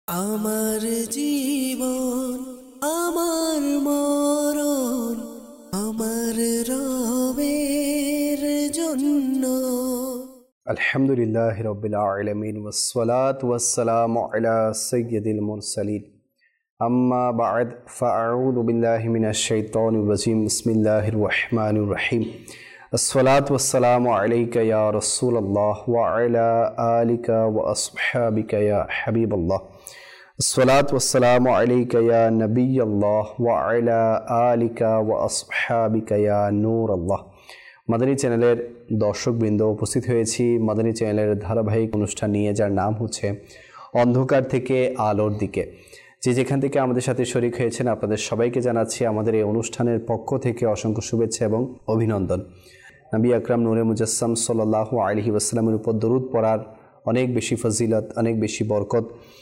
আমার জীবন আমার মরণ আমার রবের জন্য। আলহামদুলিল্লাহি রাব্বিল আলামিন ওয়াসসালাতু ওয়াসসালামু আলা সাইয়্যিদিল মুরসালিন আম্মা বা'দ ফাআউযু বিল্লাহি মিনাশ শাইতানির রাজীম বিসমিল্লাহির রহমানির রহিম আসসালাতু ওয়াসসালামু আলাইকা ইয়া রাসূলুল্লাহ ওয়া আলা আলিকা ওয়া আসহাবিকা ইয়া হাবিবাল্লাহ আসসালাতু ওয়াসসালামু আলাইকা ইয়া নবিয়াল্লাহ ওয়া আলা আলিকা ওয়া আসহাবিকা ইয়া নূরাল্লাহ। মাদানী চ্যানেলের দর্শকবৃন্দ, উপস্থিত হয়েছি মাদানী চ্যানেলের ধারাবাহিক অনুষ্ঠান নিয়ে, যার নাম হচ্ছে অন্ধকার থেকে আলোর দিকে। যে যেখান থেকে আমাদের সাথে শরীক হয়েছেন আপনাদের সবাইকে জানাচ্ছি আমাদের এই অনুষ্ঠানের পক্ষ থেকে অসংখ্য শুভেচ্ছা এবং অভিনন্দন। নবী আকরাম নূরে মুজাসসাম সাল্লাল্লাহু আলাইহি ওয়াসাল্লামের উপর দরুদ পড়ার অনেক বেশি ফজিলত, অনেক বেশি বরকত।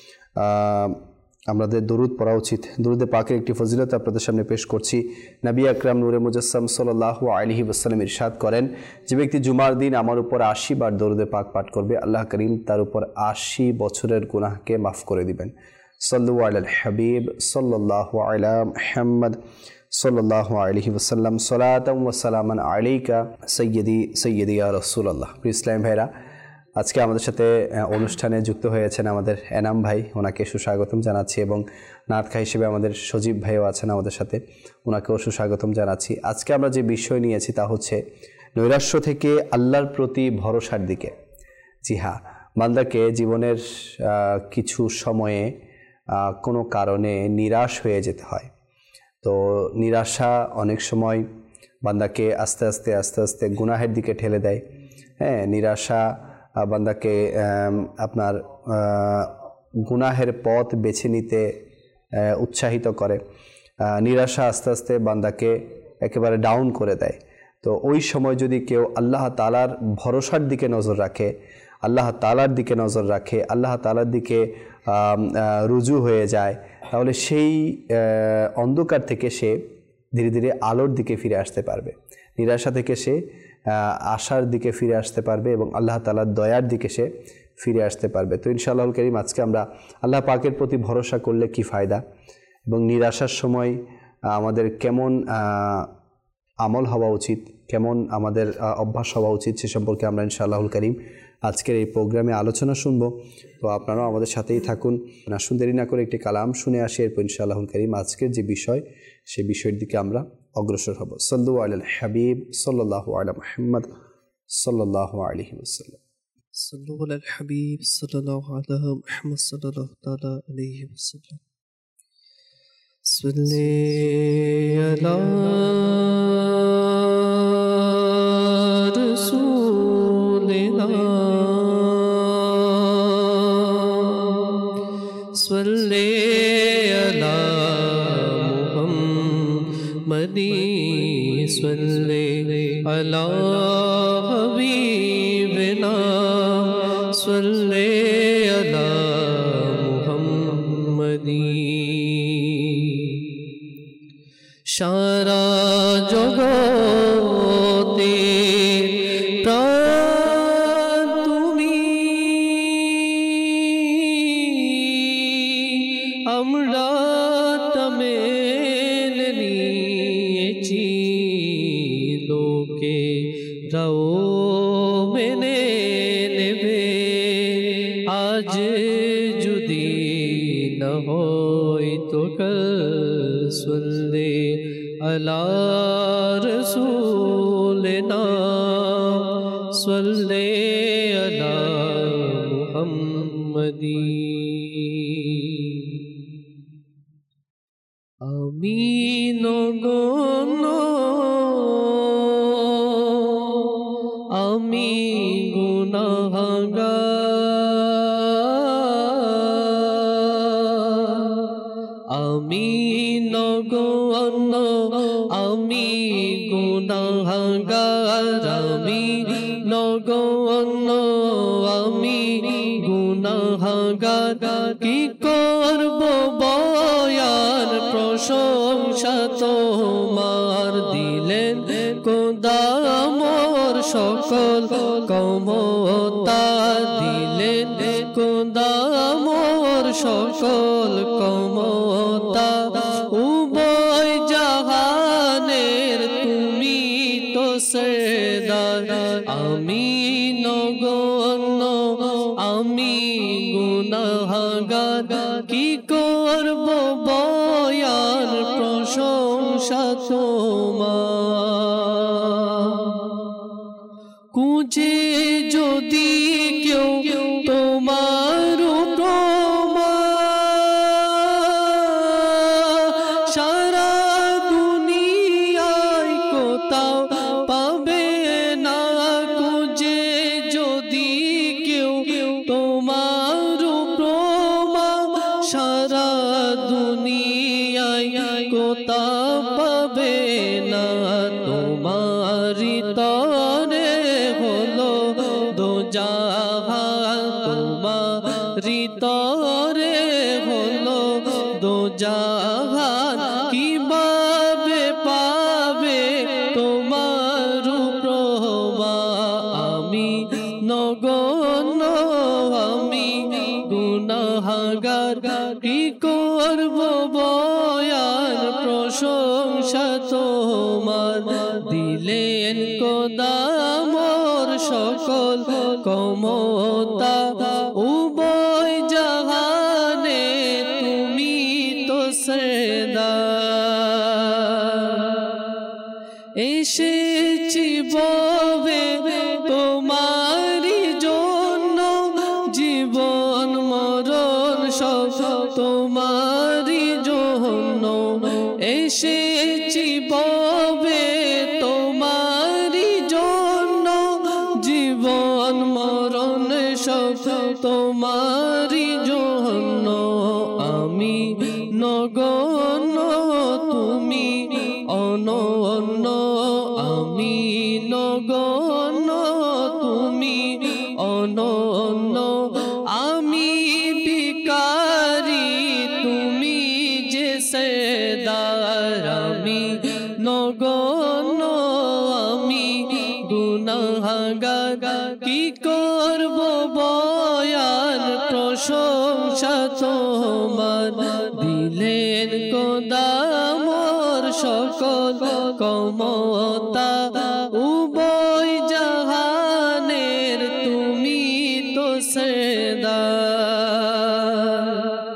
আমাদের দরুদ পড়া উচিত। দরুদে পাকের একটি ফজিলত আপনাদের সামনে পেশ করছি। নবী আকরাম নূরে মুজাসসাম সাল্লাল্লাহু আলাইহি ওয়াসাল্লাম ইরশাদ করেন, যে ব্যক্তি জুমার দিন আমার উপর 80 বার দরুদে পাক পাঠ করবে, আল্লাহ করিম তার উপর 80 বছরের গুনাহকে মাফ করে দিবেন। সাল্লু আলাল হাবিব সাল্লাল্লাহু আলা মুহাম্মদ সাল্লাল্লাহু আলাইহি ওয়াসাল্লাম সালাতাম ওয়া সালামান আলাইকা সাইয়্যিদি ইয়া রাসূলুল্লাহ। ইসলাম ভাইরা, আজকে আমাদের সাথে অনুষ্ঠানে যুক্ত হয়েছেন আমাদের এনাম ভাই, ওনাকে সুস্বাগতম জানাচ্ছি, এবং নাটখা হিসেবে আমাদের সজীব ভাইও আছেন আমাদের সাথে, ওনাকেও সুস্বাগতম জানাচ্ছি। আজকে আমরা যে বিষয় নিয়েছি তা হচ্ছে নৈরাশ্য থেকে আল্লাহর প্রতি ভরসার দিকে। জি হ্যাঁ, বান্দাকে জীবনের কিছু সময়ে কোনো কারণে নিরাশ হয়ে যেতে হয়। তো নিরাশা অনেক সময় বান্দাকে আস্তে আস্তে গুনাহের দিকে ঠেলে দেয়। হ্যাঁ, নিরাশা বান্দাকে আপনার গুনাহের পথ বেছে নিতে উৎসাহিত করে। নিরাশা আস্তে আস্তে বান্দাকে একেবারে ডাউন করে দেয়। তো ওই সময় যদি কেউ আল্লাহ তাআলার ভরসার দিকে নজর রাখে, আল্লাহ তাআলার দিকে নজর রাখে, আল্লাহ তাআলার দিকে রুজু হয়ে যায়, তাহলে সেই অন্ধকার থেকে সে ধীরে ধীরে আলোর দিকে ফিরে আসতে পারবে। নিরাশা থেকে সে আশার দিকে ফিরে আসতে পারবে এবং আল্লাহ তাআলার দয়ার দিকে সে ফিরে আসতে পারবে। তো ইনশাআল্লাহুল কারীম আজকে আমরা আল্লাহ পাকের প্রতি ভরসা করলে কি ফায়দা এবং নিরাশার সময় আমাদের কেমন আমল হওয়া উচিত, কেমন আমাদের অভ্যাস হওয়া উচিত, সে সম্পর্কে আমরা ইনশাআল্লাহুল কারীম আজকের এই প্রোগ্রামে আলোচনা শুনব। তো আপনারাও আমাদের সাথেই থাকুন। আসুন দেরি না করে একটি কালাম শুনে আসি, এরপর ইনশাআল্লাহুল কারীম আজকের যে বিষয় সেই বিষয়ের দিকে আমরা অগ্রসর হব। সাল্লু আলাল হাবিব সাল্লাল্লাহু আলা মুহাম্মদ সাল্লাল্লাহু আলাইহি ওয়াসাল্লাম। সাল্লু আলাল হাবিব সাল্লাল্লাহু আলা মুহাম্মদ সাল্লাল্লাহু তাআলা আলাইহি ওয়াসাল্লাম। সাল্লি আলা রাসূলিনা সাল্লি আলা মুহাম্মাদি সাল্লি আলা হাবিবিনা সাল্লি আলা মুহাম্মাদি। সারা জগতে প্রাণ তুমি, আমরা তমেল নিয়েছি, লোকে রাও মেনে নেবে, আজ যদি না হয় তো কাল। সাল্লি আলা রাসূলিনা সাল্লি আলা মুহাম্মাদি। আমি নগণ্য, আমি গুনাহগার, আমি নগণ্য, আমি গুনাহগার, আমি নগণ্য, আমি গুনাহগার। কি করব বয়ান প্রশংসা তোমার, দিলেন খোদা মোর সকল ক্ষমতা, দিলেন খোদা মোর সকল ক্ষমতা উভয় জাহানের তুমি তো সরদার আমি নগণ্য আমি গুনাহগার কি করব বয়ান প্রশংসা তোমার কুঁজে যদি কেউ তোমার সারা দুনিয়ায় কোথাও পাবে না কুঁজে যদি কেউ তোমার সারা দুনিয়ায় কোথাও পাবে না তোমারি তরে হলো দো জাহান তোমারি তরে হলো দো জাহান কিভাবে পাবে তোমার প্রভা আমি নগণ্য আমি গুনাহগার কি করব বয়ান প্রশংসা তোমার দিলেন কোদামর সকল ক্ষমতা উভয় জাহানে তুমি তো সরদার এসেছি ববে তোমারি জন্য জীবন মরণ সব তোমারি জন্য এসেছি ববে তোমারি জন্য জীবন মরণ সব তোমারি জন্য আমি নগণ্য তুমি অনন্য আমি নগণ্য তুমি অনন্য আমি ভিখারি তুমি যে সরদার আমি নগণ্য আমি গুনাহগার কি করব বয়ান প্রশংসা তোমার দিলেন কোদামর সকল ক্ষমতা উভয় জাহানের তুমি তো সরদার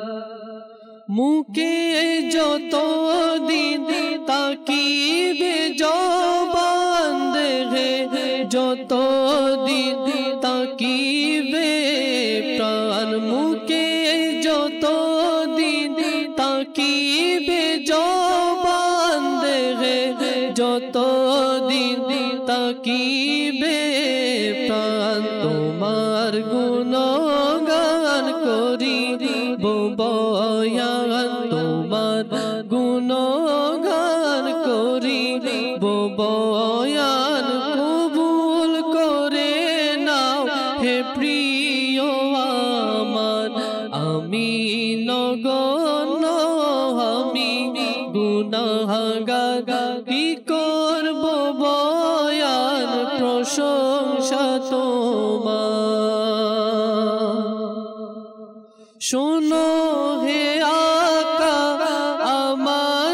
মুখে যত দিন তাকিবে জবান দেখে যত দিন তাকিবে প্রাণ মুখে যত দিন তাকিবে জবান দেখে যত দিন তাকিবে প্রাণ তোমার গুণগান করি বয়ান তোমার গুণগান করি বয়ান কবুল করে নাও হে প্রিয় আমার আমি নগণ্য আমি গুনাহগার কি করব বয়ান প্রশংসা তোমার শোনো হে আকা আমার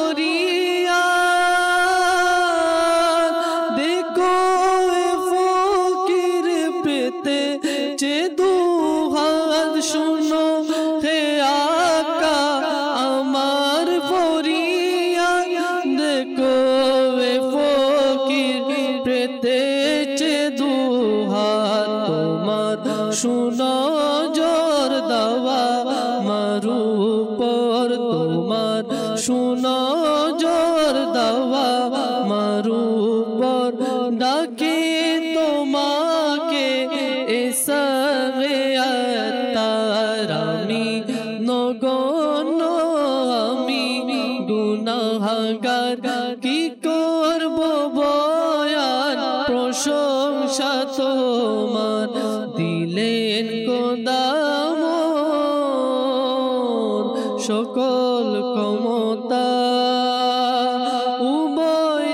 ফরিয়াদ দেখো এ ফকির পেতে যে দুহাত শোনো হে আকা আমার ফরিয়াদ দেখো এ ফকির পেতে যে দুহাত তোমার শোনো জোর দাওয়া মারু পর তোমার শোনো জোর দাওয়া মারু পর ডাকে তোমাকে এসবে আতার আমি নগণ্য আমি গুনাহগার কি করব বয়ান প্রশংসা তোমার দিলেন কোদামর সকল ক্ষমতা উভয়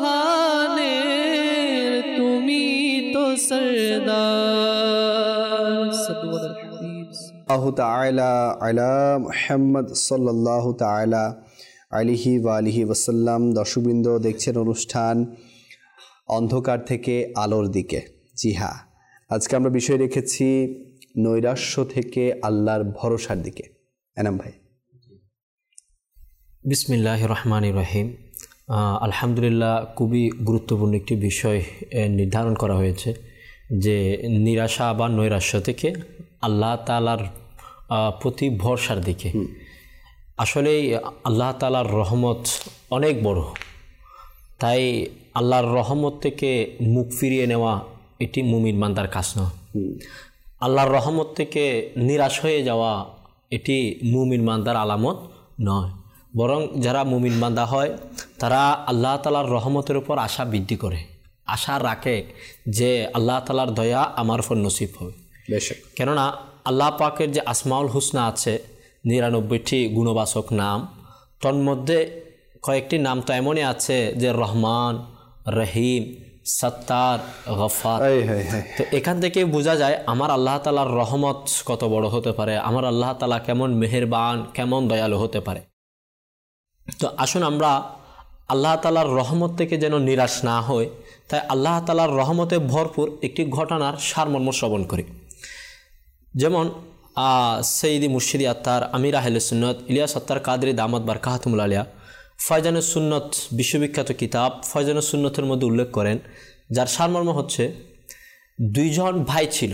জাহানের তুমি তো সরদার। আল্লাহু তাআলা আলা মুহাম্মদ সাল্লাল্লাহু তাআলা আলাইহি ওয়া আলিহি ওয়াসাল্লাম। দর্শকবৃন্দ, দেখছেন অনুষ্ঠান অন্ধকার থেকে আলোর দিকে। জি হ্যাঁ, আজকে আমরা বিষয় রেখেছি নৈরাশ্য থেকে আল্লাহর ভরসার দিকে। এনাম ভাই। বিসমিল্লাহির রহমানির রহিম। আলহামদুলিল্লাহ, খুবই গুরুত্বপূর্ণ একটি বিষয় নির্ধারণ করা হয়েছে যে নিরাশা বা নৈরাশ্য থেকে আল্লাহ তাআলার প্রতি ভরসার দিকে। আসলে আল্লাহ তাআলার রহমত অনেক বড়, তাই আল্লাহর রহমত থেকে মুখ ফিরিয়ে নেওয়া এটি মুমিন বান্দার কাজ নয়। আল্লাহর রহমত থেকে নিরাশ হয়ে যাওয়া এটি মুমিন বান্দার আলামত নয়, বরং যারা মুমিন বান্দা হয় তারা আল্লাহ তাআলার রহমতের উপর আশা বৃদ্ধি করে, আশা রাখে যে আল্লাহ তাআলার দয়া আমার উপর নসিব হবে। কেননা আল্লাহ পাকের যে আসমাউল হুসনা আছে, 99টি গুণবাচক নাম, তন্মধ্যে কয়েকটি নাম তো এমনই আছে যে রহমান, রহিম, সত্তার, গফার। তো এখান থেকে বোঝা যায় আমার আল্লাহ তাআলার রহমত কত বড় হতে পারে, আমার আল্লাহ তাআলা কেমন মেহেরবান, কেমন দয়ালু হতে পারে। তো আসুন আমরা আল্লাহ তাআলার রহমত থেকে যেন নিরাশ না হই, তাই আল্লাহ তাআলার রহমতে ভরপুর একটি ঘটনার সারমর্ম শ্রবণ করি। যেমন সৈয়দি মুর্শিদি আত্তার, আমির আহলে সুন্নত ইলিয়াস আত্তার কাদরি দামাত বারকাতুহুল আলিয়া ফয়জানুস সুন্নত বিশ্ববিখ্যাত কিতাব ফয়জানুস সুন্নতের মধ্যে উল্লেখ করেন, যার সারমর্ম হচ্ছে দুইজন ভাই ছিল,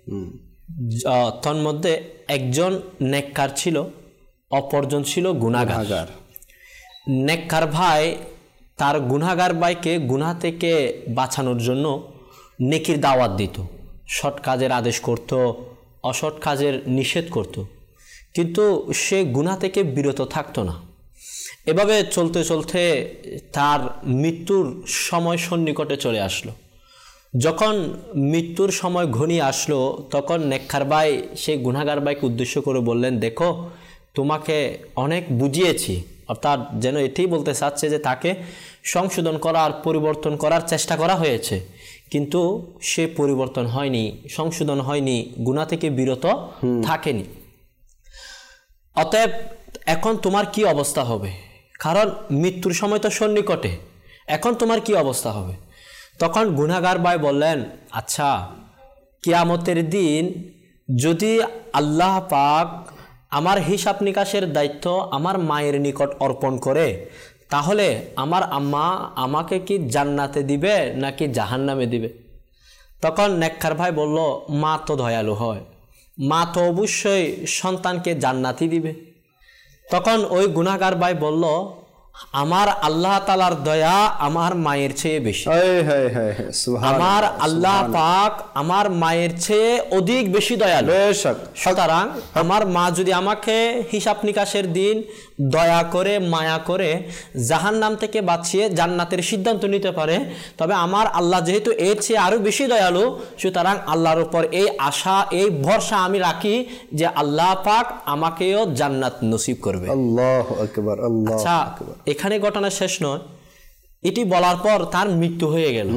তন্মধ্যে একজন নেককার ছিল, অপরজন ছিল গুনাহগার। নেককার ভাই তার গুনাহগার ভাইকে গুনাহ থেকে বাঁচানোর জন্য নেকির দাওয়াত দিত, সৎ কাজের আদেশ করত, অসৎ কাজের নিষেধ করত, কিন্তু সে গুনাহ থেকে বিরত থাকতো না। এভাবে চলতে চলতে তার মৃত্যুর সময় সন্নিকটে চলে আসলো। যখন মৃত্যুর সময় ঘনিয়ে আসলো, তখন নেককার ভাই সেই গুনাহগার ভাইকে উদ্দেশ্য করে বললেন, দেখো তোমাকে অনেক বুঝিয়েছি, অর্থাৎ যেন এটাই বলতে চাচ্ছে যে তাকে সংশোধন করার, পরিবর্তন করার চেষ্টা করা হয়েছে, কিন্তু সে পরিবর্তন হয়নি, সংশোধন হয়নি, গুনাহ থেকে বিরত থাকেনি। অতএব এখন তোমার কি অবস্থা হবে, কারণ মৃত্যুর সময় তো সন্নিকটে, এখন তোমার কি অবস্থা হবে? তখন গুনাহগার ভাই বললেন, আচ্ছা কিয়ামতের দিন যদি আল্লাহ পাক আমার হিসাব নিকাশের দায়িত্ব আমার মায়ের নিকট অর্পণ করে, তাহলে আমার আম্মা আমাকে কি জান্নাতে দিবে নাকি জাহান্নামে দিবে? তখন নেককার ভাই বলল, মা তো দয়ালু হয়, মা তো অবশ্যই সন্তানকে জান্নাতি দিবে। তখন ওই গুনাহগার ভাই বলল, আমার আল্লাহ তাআলার দয়া আমার মায়ের চেয়ে বেশি, আমার আল্লাহ পাক আমার মায়ের চেয়ে অধিক বেশি দয়ালু। সুতরাং আমার মা যদি আমাকে হিসাব নিকাশের দিন দয়া করে, মায়া করে জাহান্নাম থেকে বাঁচিয়ে জান্নাতের সিদ্ধান্ত নিতে পারে, তবে আমার আল্লাহ যেহেতু এর চেয়ে আরো বেশি দয়ালু, সুতরাং আল্লাহর উপর এই আশা, এই ভরসা আমি রাখি যে আল্লাহ পাক আমাকেও জান্নাত নসিব করবে। আল্লাহু আকবার, আল্লাহু আকবার। এখানে ঘটনা শেষ নয়, এটি বলার পর তার মৃত্যু হয়ে গেল।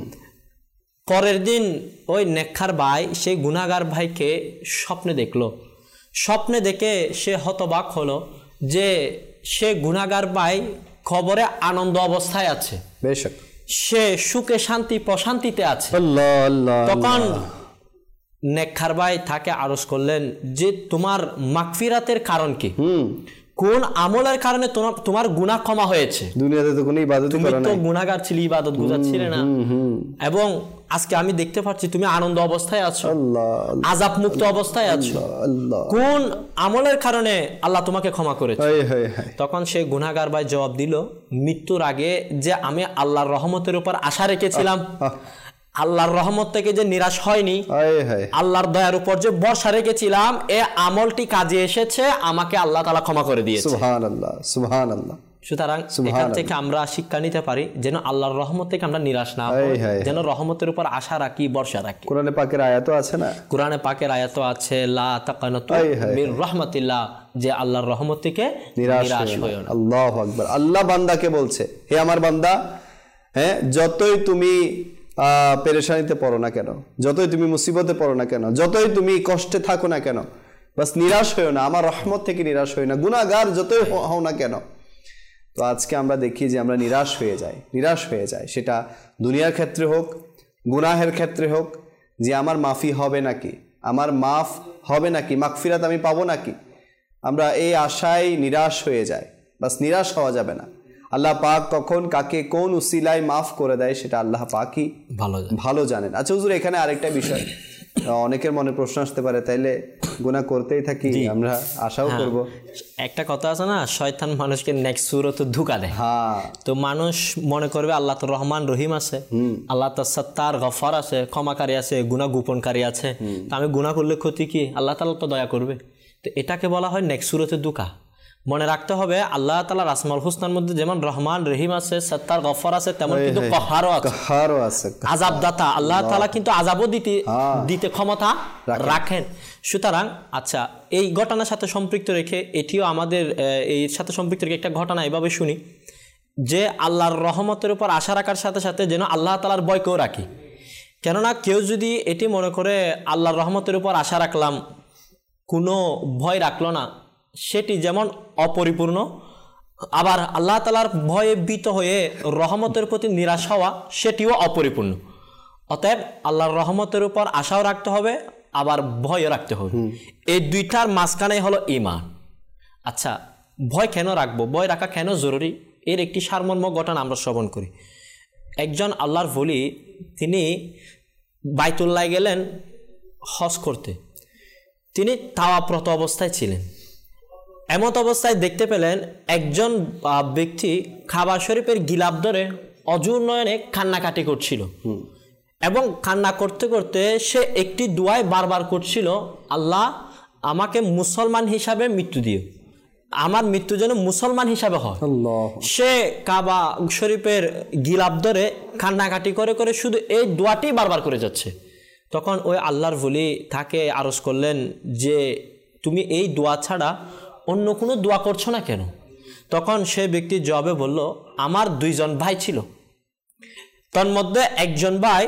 পরের দিন ওই নেককার ভাই সেই গুনাহগার ভাইকে স্বপ্নে দেখলো। স্বপ্নে দেখে সে হতবাক হলো যে সে গুনাহগার ভাই কবরে আনন্দ অবস্থায় আছে, সে সুখে শান্তি প্রশান্তিতে আছে। তখন নেককার ভাই তাকে আরজ করলেন যে তোমার মাগফিরাতের কারণ কি, কোন আমলের কারণে তোমার গুনাহ ক্ষমা হয়েছে? দুনিয়াতে তো কোনো ইবাদত করো না, তুমি তো গুনাহগার ছিলে, ইবাদত গুজার ছিলে না, এবং আজকে আমি দেখতে পাচ্ছি তুমি আনন্দ অবস্থায় আছো, আযাব মুক্ত অবস্থায় আছো, কোন আমলের কারণে আল্লাহ তোমাকে ক্ষমা করেছে? তখন সেই গুনাহগার ভাই জবাব দিল, মৃত্যুর আগে যে আমি আল্লাহর রহমতের উপর আশা রেখেছিলাম, আল্লাহর রহমত থেকে যে নিরাশ হয়নি, আল্লাহর দয়ার উপর যে ভরসা রেখেছিলাম, এ আমলটি কাজে এসেছে, আমাকে আল্লাহ তাআলা ক্ষমা করে দিয়েছে। সুবহানাল্লাহ, সুবহানাল্লাহ। সুতরাং এখান থেকে আমরা শিক্ষা নিতে পারি যেন আল্লাহর রহমত থেকে আমরা নিরাশ না হই, যেন রহমতের উপর আশা রাখি, ভরসা রাখি। কোরআনে পাকের আয়াতও আছে না? কোরআনে পাকের আয়াতও আছে, লা তাকানাতু মির রাহমাতিল্লাহ, যে আল্লাহর রহমত থেকে নিরাশ হইও না। আল্লাহু আকবার। আল্লাহ বান্দাকে বলছে, হে আমার বান্দা, হ্যাঁ, যতই তুমি পেরেশানিতে পড়ো না কেন, যতই তুমি মুসিবতে পড়ো না কেন, যতই তুমি কষ্টে থাকো না কেন, বাস নিরাশ হইও না, আমার রহমত থেকে নিরাশ হই না, গুনাহগার যতই হও না কেন। তো আজকে আমরা দেখি যে আমরা নিরাশ হয়ে যাই, সেটা দুনিয়ার ক্ষেত্রে হোক, গুনাহের ক্ষেত্রে হোক, যে আমার মাফি হবে নাকি, আমার মাফ হবে নাকি, মাগফিরাত আমি পাবো নাকি, আমরা এই আশায় নিরাশ হয়ে যাই। বাস নিরাশ হওয়া যাবে না। আল্লাহ পাক কখন কাকে কোন উসিলায় মাফ করে দেয় সেটা আল্লাহ পাকই ভালো জানেন। আচ্ছা হুজুর, এখানে আরেকটা বিষয়, অনেকের মনে প্রশ্ন আসতে পারে, তাইলে গুনাহ করতেই থাকি, আমরা আশাও করব। একটা কথা আছে না, শয়তান মানুষকে নেক্সট সূরাতে ধোঁকা দেয়। তো মানুষ মনে করবে আল্লাহ তো রহমান রহিম আছে, আল্লাহ তো সত্তার গফার আছে, ক্ষমাকারী আছে, গুনাহ গোপনকারী আছে, তো আমি গুনাহ করলে ক্ষতি কি, আল্লাহ তাআলা তো দয়া করবে। তো এটাকে বলা হয় নেক্সট সূরাতে ধোঁকা। মনে রাখতে হবে আল্লাহ তাআলার আসমাউল হুসনার মধ্যে যেমন রহমান রহিম আছে, সত্তার গফার আছে, তেমন কিন্তু কহারও আছে, আযাবদাতা। আল্লাহ তাআলা কিন্তু আযাবও দিতে ক্ষমতা রাখেন। সুতরাং আচ্ছা, এই ঘটনার সাথে সম্পৃক্ত রেখে এটিও আমাদের এর সাথে সম্পৃক্ত রেখে একটা ঘটনা এভাবে শুনি যে আল্লাহর রহমতের উপর আশা রাখার সাথে সাথে যেন আল্লাহ তাআলার ভয়কেও রাখি। কেননা কেউ যদি এটি মনে করে আল্লাহর রহমতের উপর আশা রাখলাম, কোনো ভয় রাখলো না, সেটি যেমন অপরিপূর্ণ, আবার আল্লাহ তাআলার ভয়ে ভীত হয়ে রহমতের প্রতি নিরাশ হওয়া সেটিও অপরিপূর্ণ। অতএব আল্লাহর রহমতের উপর আশাও রাখতে হবে, আবার ভয়ও রাখতে হবে। এই দুইটার মাঝখানে হলো ঈমান। আচ্ছা, ভয় কেন রাখবো, ভয় রাখা কেন জরুরি, এর একটি সারমর্ম ঘটনা আমরা শ্রবণ করি। একজন আল্লাহর ওলি, তিনি বাইতুল্লাহ গেলেন হজ করতে। তিনি তাওয়াফরত অবস্থায় ছিলেন। এমত অবস্থায় দেখতে পেলেন একজন ব্যক্তি কাবা শরীফের গিলাফ ধরে অজুর নয়নে কান্নাকাটি করছিল, এবং কান্না করতে করতে সে একটি দোয়ায় বারবার করছিল, আল্লাহ আমাকে মুসলমান হিসাবে মৃত্যু দিও, আমার মৃত্যু যেন মুসলমান হিসাবে হয়। সে কাবা শরীফের গিলাফ ধরে কান্নাকাটি করে করে শুধু এই দোয়াটি বারবার করে যাচ্ছে। তখন ওই আল্লাহর ওলি তাকে আরজ করলেন যে তুমি এই দোয়া ছাড়া অন্য কোনো দোয়া করছো না কেন? তখন সে ব্যক্তি জবাবে বলল, আমার দুইজন ভাই ছিল, তার মধ্যে একজন ভাই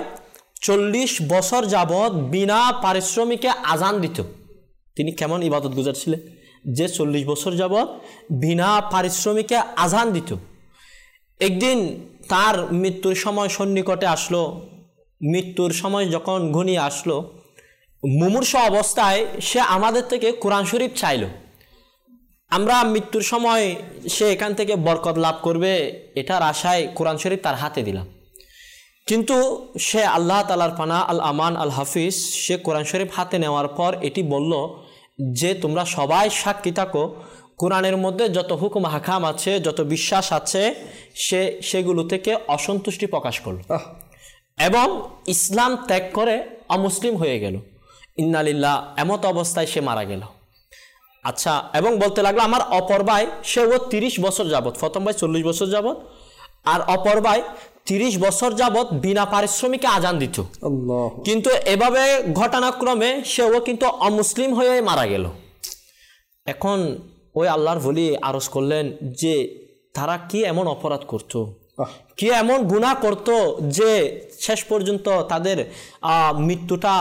40 বছর যাবৎ বিনা পারিশ্রমিকে আজান দিত। তিনি কেমন ইবাদত গুজার ছিলেন যে 40 বছর যাবৎ বিনা পারিশ্রমিকে আজান দিত। একদিন তার মৃত্যুর সময় সন্নিকটে আসলো। মৃত্যুর সময় যখন ঘনিয়ে আসলো, মুমূর্ষু অবস্থায় সে আমাদের থেকে কোরআন শরীফ চাইল। আমরা মৃত্যুর সময় সে এখান থেকে বরকত লাভ করবে এটার আশায় কোরআন শরীফ তার হাতে দিলাম। কিন্তু সে আল্লাহ তাআলার পানা, আল আমান, আল হাফিজ, সে কোরআন শরীফ হাতে নেওয়ার পর এটি বলল যে তোমরা সবাই সাক্ষী থাকো, কোরআনের মধ্যে যত হুকুম হাকাম আছে, যত বিশ্বাস আছে, সেগুলো থেকে অসন্তুষ্টি প্রকাশ করল এবং ইসলাম ত্যাগ করে অমুসলিম হয়ে গেল। ইন্না লিল্লাহ, এমত অবস্থায় সে মারা গেল। আচ্ছা, এবং বলতে লাগলো আমার অপর ভাই, সেও 30 বছর যাবৎ, প্রথম ভাই 40 বছর যাবৎ, আর অপর ভাই 30 বছর যাবৎ বিনা পারিশ্রমিকে আজান দিত। কিন্তু এভাবে ঘটনাক্রমে সেও কিন্তু অমুসলিম হয়ে মারা গেল। এখন ওই আল্লাহর ওলি আরজ করলেন যে তারা কি এমন অপরাধ করত, কি এমন গুনাহ করত যে শেষ পর্যন্ত তাদের মৃত্যুটা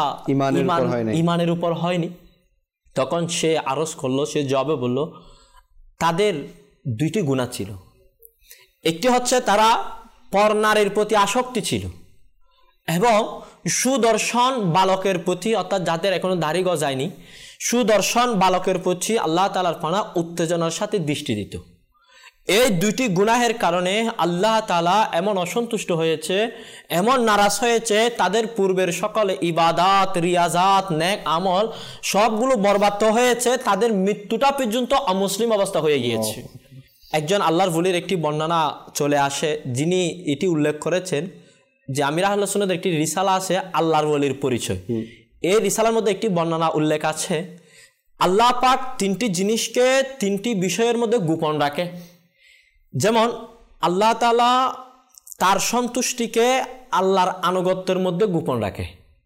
ইমানের উপর হয়নি। তখন সে আরজ করলো, সে জবাবে বলল তাদের 2টি গুনাহ ছিল। একটি হচ্ছে তারা পরনারীর প্রতি আসক্তি ছিল, এবং সুদর্শন বালকের প্রতি, অর্থাৎ যাদের এখনো দাড়ি গজায়নি, সুদর্শন বালকের প্রতি আল্লাহ তাআলার পানা উত্তেজনার সাথে দৃষ্টি দিত। এই 2টি গুনাহের কারণে আল্লাহ তাআলা এমন অসন্তুষ্ট হয়েছে, এমন নারাজ হয়েছে, তাদের পূর্বের সকল ইবাদাত, রিয়াজাত, নেক আমল সবগুলো বরবাদ হয়েছে, তাদের মৃত্যুটা পর্যন্ত অমুসলিম অবস্থা হয়ে গিয়েছে। একজন আল্লাহর ওলির একটি বর্ণনা চলে আসে, যিনি এটি উল্লেখ করেছেন যে আমির আহলে সুন্নাতের একটি রিসালা আছে আল্লাহর ওলির পরিচয়। এই রিসালার মধ্যে একটি বর্ণনা উল্লেখ আছে, আল্লাহ পাক 3টি জিনিসকে 3টি বিষয়ের মধ্যে গোপন রাখে। যেমন আল্লাহ তাআলা তার সন্তুষ্টিকে আল্লাহর আনুগত্যের মধ্যে গোপন রাখে,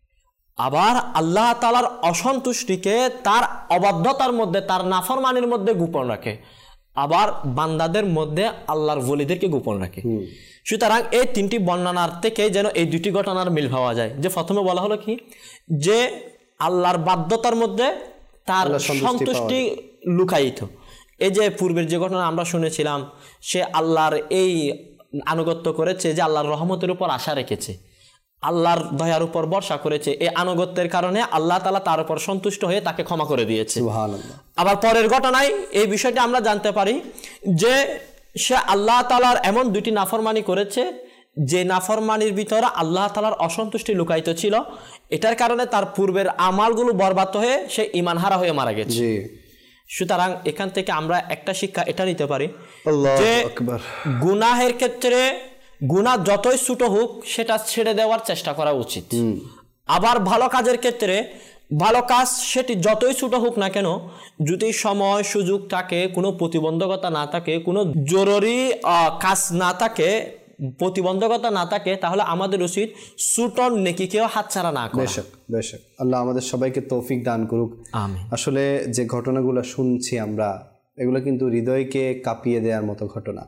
আবার আল্লাহ তাআলার অসন্তুষ্টিকে তার অবাধ্যতার মধ্যে, তার নাফরমানির মধ্যে গোপন রাখে, আবার বান্দাদের মধ্যে আল্লাহর ওলিদেরকে গোপন রাখে। সুতরাং এই 3টি বর্ণনার থেকে যেন এই 2টি ঘটনার মিল পাওয়া যায়। যে প্রথমে বলা হলো কি, যে আল্লাহর বাধ্যতার মধ্যে তার সন্তুষ্টি লুকায়িত। এই যে পূর্বের যে ঘটনা আমরা শুনেছিলাম, সে আল্লাহর এই আনুগত্য করেছে যে আল্লাহর রহমতের উপর আশা রেখেছে, আল্লাহর দয়ার উপর ভরসা করেছে, এই আনুগত্যের কারণে আল্লাহ তাআলা তার উপর সন্তুষ্ট হয়ে তাকে ক্ষমা করে দিয়েছে। সুবহানাল্লাহ। আবার পরের ঘটনায় এই বিষয়টা আমরা জানতে পারি যে সে আল্লাহ তাআলার এমন দুটি নাফরমানি করেছে যে নাফরমানির ভিতরে আল্লাহ তাআলার অসন্তুষ্টি লুকায়িত ছিল, এটার কারণে তার পূর্বের আমালগুলো বরবাদ হয়ে সে ঈমানহারা হয়ে মারা গেছে। সুতরাং এখান থেকে আমরা একটা শিক্ষা এটা নিতে পারি যে গুনাহের ক্ষেত্রে গুনাহ যতই ছোট হোক সেটা ছেড়ে দেওয়ার চেষ্টা করা উচিত। আবার ভালো কাজের ক্ষেত্রে ভালো কাজ সেটি যতই ছোট হোক না কেন, যদি সময় সুযোগ থাকে, কোনো প্রতিবন্ধকতা না থাকে, কোনো জরুরি কাজ না থাকে, প্রতিবন্ধকতা না থাকে, তাহলে আমাদের উচিত ছোট নেকিকেও হাতছাড়া না করা। বেশক আল্লাহ আমাদের সবাইকে তৌফিক দান করুক। আমিন। আসলে যে ঘটনাগুলো শুনছি আমরা, এগুলো কিন্তু হৃদয়কে কাঁপিয়ে দেওয়ার মতো ঘটনা।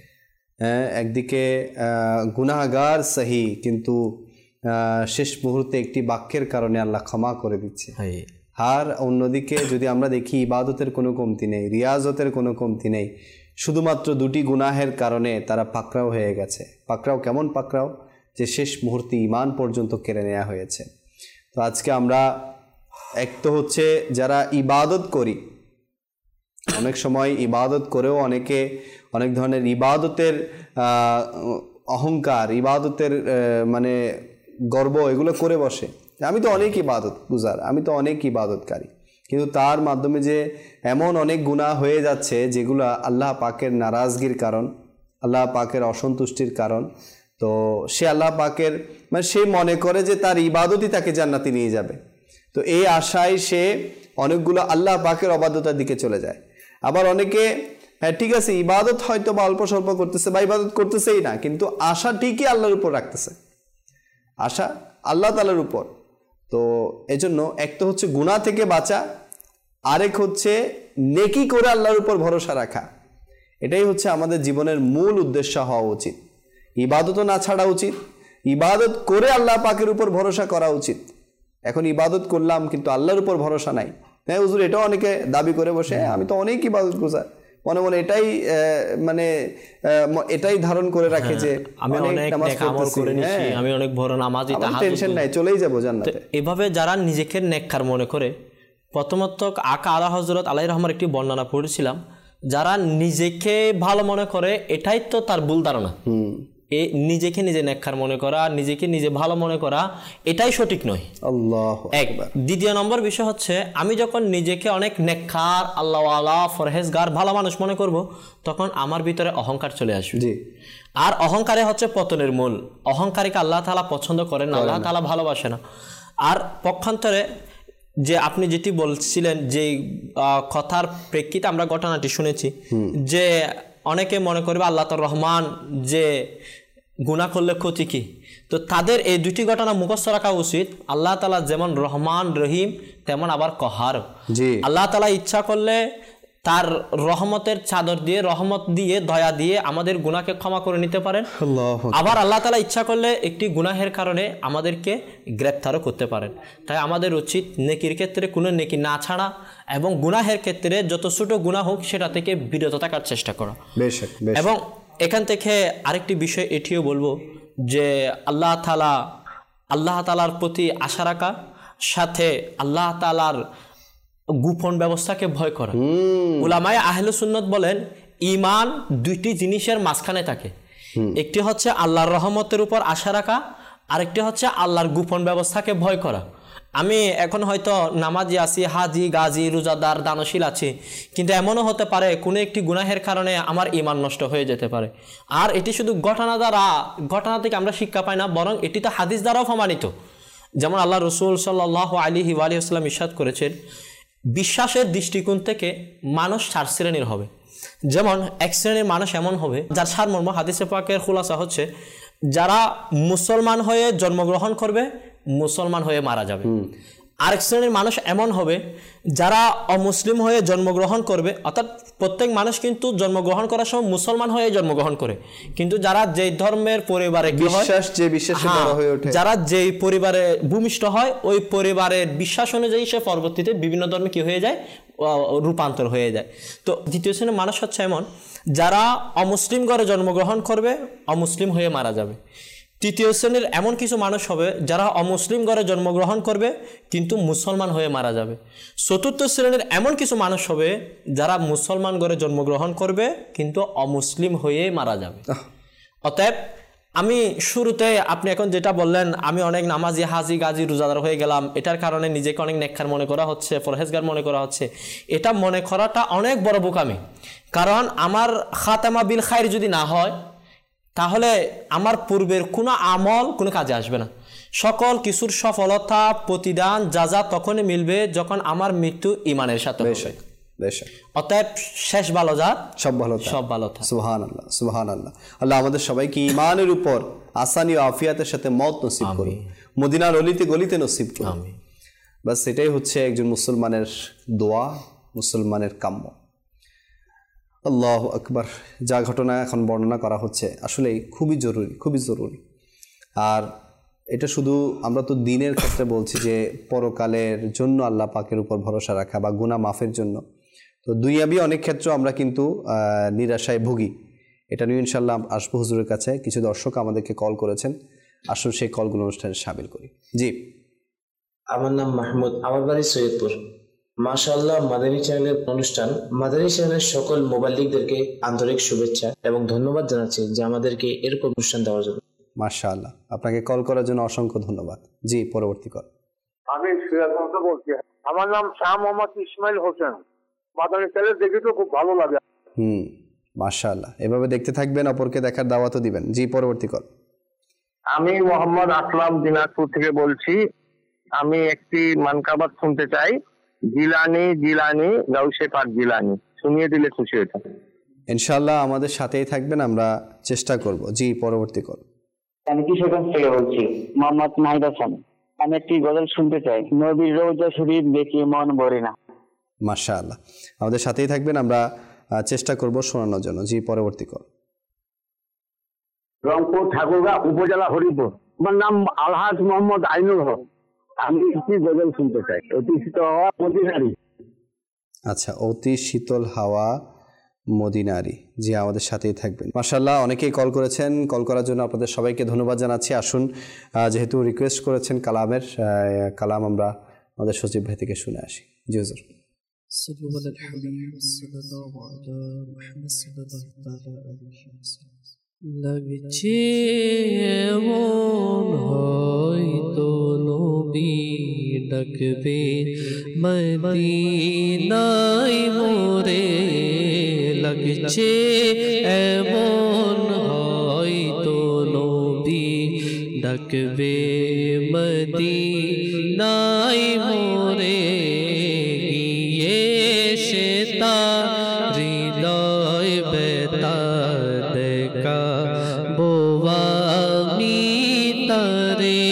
একদিকে গুনাহগার সহি, কিন্তু শেষ মুহূর্তে একটি বাক্যের কারণে আল্লাহ ক্ষমা করে দিচ্ছে। আর অন্যদিকে যদি আমরা দেখি, ইবাদতের কোনো কমতি নেই, রিয়াজতের কোনো কমতি নেই, শুধুমাত্র দুটি গুনাহের কারণে তারা পাকড়াও হয়ে গেছে। পাকড়াও কেমন পাকড়াও? যে শেষ মুহূর্তে ঈমান পর্যন্ত কেড়ে নেওয়া হয়েছে। তো আজকে আমরা এক তো হচ্ছে যারা ইবাদত করি, অনেক সময় ইবাদত করেও অনেকে অনেক ধরনের ইবাদতের অহংকার, ইবাদতের মানে গর্ব এগুলো করে বসে, আমি তো অনেক ইবাদত গুজার, আমি তো অনেক ইবাদতকারী, কিন্তু তার মাধ্যমে যে এমন অনেক গুনাহ হয়ে যাচ্ছে যেগুলো আল্লাহ পাকের নারাজগির কারণ, আল্লাহ পাকের অসন্তুষ্টির কারণ। তো সে আল্লাহ পাকের মানে সে মনে করে যে তার ইবাদতই তাকে জান্নাতে নিয়ে যাবে। তো এই আশায় সে অনেকগুলো আল্লাহ পাকের অবাধ্যতার দিকে চলে যায়। আবার অনেকে হ্যাঁ ঠিক আছে ইবাদত হয়তো বা অল্প স্বল্প করতেছে বা ইবাদত করতেছেই না, কিন্তু আশা ঠিকই আল্লাহর উপর রাখতেছে, আশা আল্লাহ তাআলার উপর। তো এজন্য এক তো হচ্ছে গুনাহ থেকে বাঁচা, আরেক হচ্ছে নেকি করে আল্লাহর উপর ভরসা রাখা। এটাই হচ্ছে আমাদের জীবনের মূল উদ্দেশ্য হওয়া উচিত। ইবাদতও না ছাড়া উচিত, ইবাদত করে আল্লাহ পাকের উপর ভরসা করা উচিত। এখন ইবাদত করলাম কিন্তু আল্লাহর উপর ভরসা নাই, হ্যাঁ হুজুর এটাও অনেকে দাবি করে বসে, আমি তো অনেক ইবাদত গুজার, মনে মনে এটাই মানে এটাই ধারণ করে রাখে যে আমি অনেক আমল করে নিয়েছি, আমি অনেক বড় নামাজি, তাহাজ্জুদ, টেনশন নাই, চলেই যাব জান্নাতে। এভাবে যারা নিজেকে নেককার মনে করে, প্রথমত আকা আলা হযরত আলাইহির রহমার একটি বর্ণনা পড়েছিলাম, যারা নিজেকে ভালো মনে করে এটাই তো তার ভুল ধারণা। নিজেকে নিজে নেককার মনে করা, নিজেকে নিজে ভালো মনে করা, এটাই সঠিক নয়। আল্লাহু আকবার। দ্বিতীয় নম্বর বিষয় হচ্ছে, আমি যখন নিজেকে অনেক নেককার, আল্লাহওয়ালা, ফরহেজগার, ভালো মানুষ মনে করব, তখন আমার ভিতরে অহংকার চলে আসবে। আর অহংকারে হচ্ছে পতনের মূল। অহংকারীকে আল্লাহ তাআলা পছন্দ করেন না, আল্লাহ তাআলা ভালোবাসে না। আর পক্ষান্তরে যে আপনি যেটি বলছিলেন, যে কথার প্রেক্ষিতে আমরা ঘটনাটি শুনেছি, যে অনেকে মনে করবে আল্লাহ তাআলা রহমান, যে গুনাহ করলে ক্ষতি কি। তো তাদের এই দুটি ঘটনা মুখস্থ রাখা উচিত। আল্লাহ তাআলা যেমন রহমান রহিম, তেমন আবার কহার। আল্লাহ তাআলা ইচ্ছা করলে তার রহমতের চাদর দিয়ে, রহমত দিয়ে, দয়া দিয়ে আমাদের গুনাহকে ক্ষমা করে নিতে পারেন। আবার আল্লাহ তাআলা ইচ্ছা করলে একটি গুনাহের কারণে আমাদেরকে গ্রেফতারও করতে পারেন। তাই আমাদের উচিত নেকির ক্ষেত্রে কোনো নেকি না ছাড়া, এবং গুনাহের ক্ষেত্রে যত ছোট গুনাহ হোক সেটা থেকে বিরত থাকার চেষ্টা করা। এবং এখান থেকে আরেকটি বিষয় এটিও বলবো যে আল্লাহ তাআলার প্রতি আশা রাখা, সাথে আল্লাহ তাআলার গোপন ব্যবস্থাকে ভয় করা। উলামায়ে আহলে সুন্নাত বলেন, ঈমান দুইটি জিনিসের মাঝখানে থাকে। একটি হচ্ছে আল্লাহর রহমতের উপর আশা রাখা, আরেকটি হচ্ছে আল্লাহর গোপন ব্যবস্থাকে ভয় করা। আমি এখন হয়তো নামাজি আছি, হাজি, গাজী, রোজাদার, দানশীল আছি, কিন্তু এমনও হতে পারে কোনো একটি গুনাহের কারণে আমার ঈমান নষ্ট হয়ে যেতে পারে। আর এটি শুধু ঘটনা থেকে আমরা শিক্ষা পাই না, বরং এটি তো হাদিস দ্বারাও প্রমাণিত। যেমন আল্লাহ রাসূল সাল্লাল্লাহু আলাইহি ওয়াসাল্লাম ইরশাদ করেছেন, বিশ্বাসের দৃষ্টিকোণ থেকে মানুষ 4 শ্রেণীর হবে। যেমন এক শ্রেণীর মানুষ এমন হবে যার সারমর্ম হাদিসে পাকের খুলাসা হচ্ছে, যারা মুসলমান হয়ে জন্মগ্রহণ করবে, মুসলমান হয়ে মারা যাবে। আরেক শ্রেণীর মানুষ এমন হবে যারা অমুসলিম হয়ে জন্মগ্রহণ করবে, অর্থাৎ প্রত্যেক মানুষ কিন্তু জন্মগ্রহণ করার সময় মুসলমান হয়ে জন্মগ্রহণ করে, কিন্তু যারা যে ধর্মের পরিবারে যারা যেই পরিবারে ভূমিষ্ঠ হয় ওই পরিবারের বিশ্বাস অনুযায়ী সে পরবর্তীতে বিভিন্ন ধর্মে কি হয়ে যায়, রূপান্তর হয়ে যায়। তো দ্বিতীয় শ্রেণীর মানুষ হচ্ছে এমন যারা অমুসলিম ঘরে জন্মগ্রহণ করবে, অমুসলিম হয়ে মারা যাবে। তৃতীয় শ্রেণীর এমন কিছু মানুষ হবে যারা অমুসলিম ঘরে জন্মগ্রহণ করবে কিন্তু মুসলমান হয়ে মারা যাবে। চতুর্থ শ্রেণীর এমন কিছু মানুষ হবে যারা মুসলমান ঘরে জন্মগ্রহণ করবে কিন্তু অমুসলিম হয়ে মারা যাবে। অতএব আমি শুরুতে আপনি এখন যেটা বললেন, আমি অনেক নামাজি, হাজি, গাজী, রোজাদার হয়ে গেলাম, এটার কারণে নিজেকে অনেক নেককার মনে করা হচ্ছে, পরহেজগার মনে করা হচ্ছে, এটা মনে করাটা অনেক বড় বোকামি। কারণ আমার খাতামা বিল খায়র যদি না হয় তাহলে আমার পূর্বের কোনো আমল কোনো কাজে আসবে না। সকল কিছুর সফলতা, প্রতিদান, যাজা তখনই মিলবে যখন আমার মৃত্যু ইমানের সাথে হবে। অতএব শেষ ভালো যা সব ভালো, সব ভালো। সুবহানাল্লাহ, সুবহানাল্লাহ। আল্লাহ আমাদের সবাইকে ইমানের উপর আসানি ও আফিয়াতের সাথে মত নসিব করুন, মদিনার অলিতে গলিতে নসিব করুন। বাস এটাই হচ্ছে একজন মুসলমানের দোয়া, মুসলমানের কাম্য। আল্লাহু আকবার। যা ঘটনা এখন বর্ণনা করা হচ্ছে আসলে খুবই জরুরি, খুবই জরুরি। আর এটা শুধু আমরা তো দিনের ক্ষেত্রে বলছি যে পরকালের জন্য আল্লাহ পাকের উপর ভরসা রাখা বা গুনাহ মাফের জন্য। তো দুনিয়াবি অনেক ক্ষেত্রে আমরা কিন্তু নিরাশায় ভুগি। এটা নিয়ে ইনশাল্লাহ আসবো হুজুরের কাছে। কিছু দর্শক আমাদেরকে কল করেছেন, আসুন সেই কলগুলো অনুষ্ঠানে শামিল করি। জি, আমার নাম মাহমুদ, আমার বাড়ি সৈয়দপুর। মাশাআল্লাহ, মাদানী চ্যানেলের অনুষ্ঠান, মাদানী চ্যানেলের সকল মোবাইলিকদেরকে আন্তরিক শুভেচ্ছা এবং ধন্যবাদ জানাচ্ছি যে আমাদেরকে এরকম অনুষ্ঠান দেওয়ার জন্য। মাশাআল্লাহ, আপনাকে কল করার জন্য অসংখ্য ধন্যবাদ। জি, পরবর্তী কল। আমি সিরাজগঞ্জ বলছি। আমার নাম শাহ মোহাম্মদ ইসমাইল হোসেন। মাদানী চ্যানেল দেখি তো খুব ভালো লাগে। মাশাআল্লাহ, এভাবে দেখতে থাকবেন, অপরকে দেখার দাওয়াতও দিবেন। জি, পরবর্তী কল। আমি মোহাম্মদ আসলাম, দিনাজপুর থেকে বলছি। আমি একটি মানকাবাত শুনতে চাই। জিলানি জিলানি গাউসে পাক জিলানি, শুনিয়ে দিলে খুশি হতাম। ইনশাআল্লাহ আমাদের সাথেই থাকবেন, আমরা চেষ্টা করব। জি, পরবর্তী কল। আমি কিশোরগঞ্জ থেকে বলছি, মোহাম্মদ নাহিদ হাসান। আমি একটি গজল শুনতে চাই, নবীর রওজা শরীফ দেখে মন ভরে না। মাশাআল্লাহ, আমাদের সাথেই থাকবেন, আমরা চেষ্টা করব শোনানোর জন্য। জি, পরবর্তী কল। রংপুর ঠাকুরগাঁ উপজেলা হরিপুর। আমার নাম আলহাজ মোহাম্মদ আইনুল হক। আমি একটি গজল শুনতে চাই, অতি শীতল হাওয়া মদিনারি। আচ্ছা, অতি শীতল হাওয়া মদিনারি। জি, আমাদের সাথেই থাকবেন। মাশাআল্লাহ, অনেকেই কল করেছেন। কল করার জন্য আপনাদের সবাইকে ধন্যবাদ জানাচ্ছি। আসুন, যেহেতু রিকোয়েস্ট করেছেন কালামের, কালাম আমরা আমাদের সচিব ভাই থেকে শুনে আসি। জি হুজুর। লাগছে এমন হয়তো নবী ডাকবে মদিনায় মোরে, লাগছে এমন হয়তো নবী ডাকবে মদিনায় মোরে, গিয়ে সে তার হৃদয় বেতা দেখা বোবামি তারে,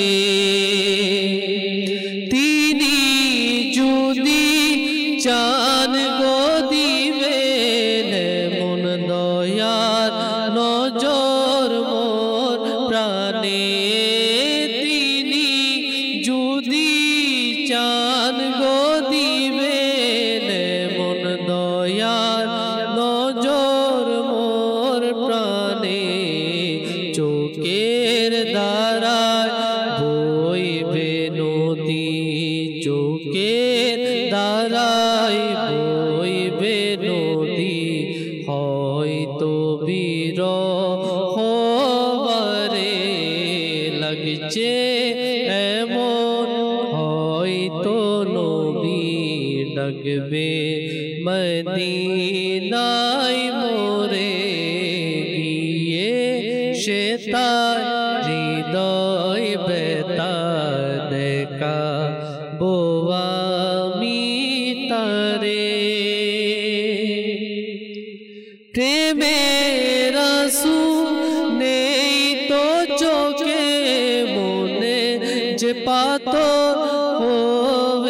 তিনি যদি চান গো দিবেন মন দয়ার নজর মোর প্রাণে, তিনি যদি চান গো দিবেন মন দয়ার নজর মোর প্রাণে, চোখের দ্বারায় বইবে নদী, চোখের দ্বারায় বইবে নদী, হয়তো বিরহ বারে, লাগছে এমন হয়তো নবী ডাকবে মদিনায় মোরে, গিয়ে সে তার হৃদয় বেতা দেখা বোয়ামি তারে, প্রেমের আঁসু নেই তো চোখে, মনে যে পাথর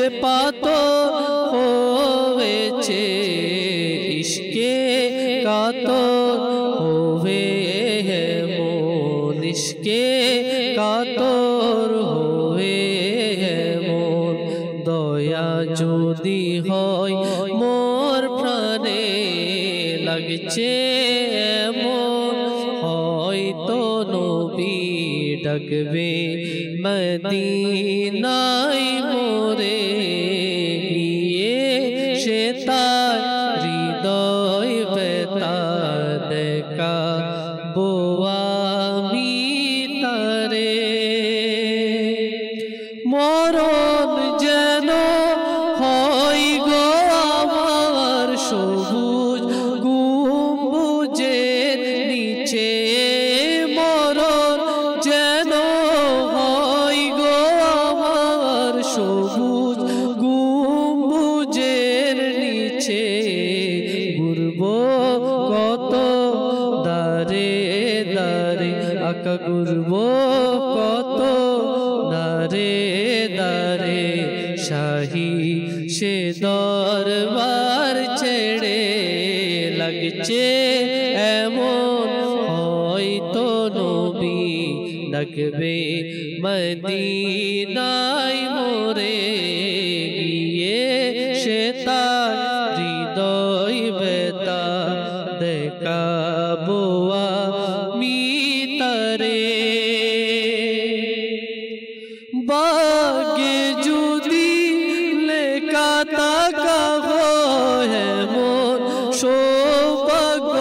যে পাথর হয়েছে ইশকে কাতর হবে মন ইশকে কাতর হবে মন দয়া যদি হয় মোর প্রাণে লাগছে এমন হয়তো নবী ডাকবে মদিনায় মোরে গিয়ে সে তার হৃদয় ব্যথা দেখা আমি তারে মরণ যেন হয় গো আমার সবুজ গম্বুজের নিচে মরণ যেন হয় গো আমার সবুজ গম্বুজের নিচে ঘুরব কত দারে দারে আকা ঘুরব কত দারে দারে শাহী সে দরবার ছেড়ে লাগছে এমন হয়তো নবী ডাকবে মদিনায় মোরে গিয়ে সে তার হৃদয় ব্যথা দেখাবো আমি তারে বাগে যদি লেখা থাকা হয় এমন সৌভাগ্য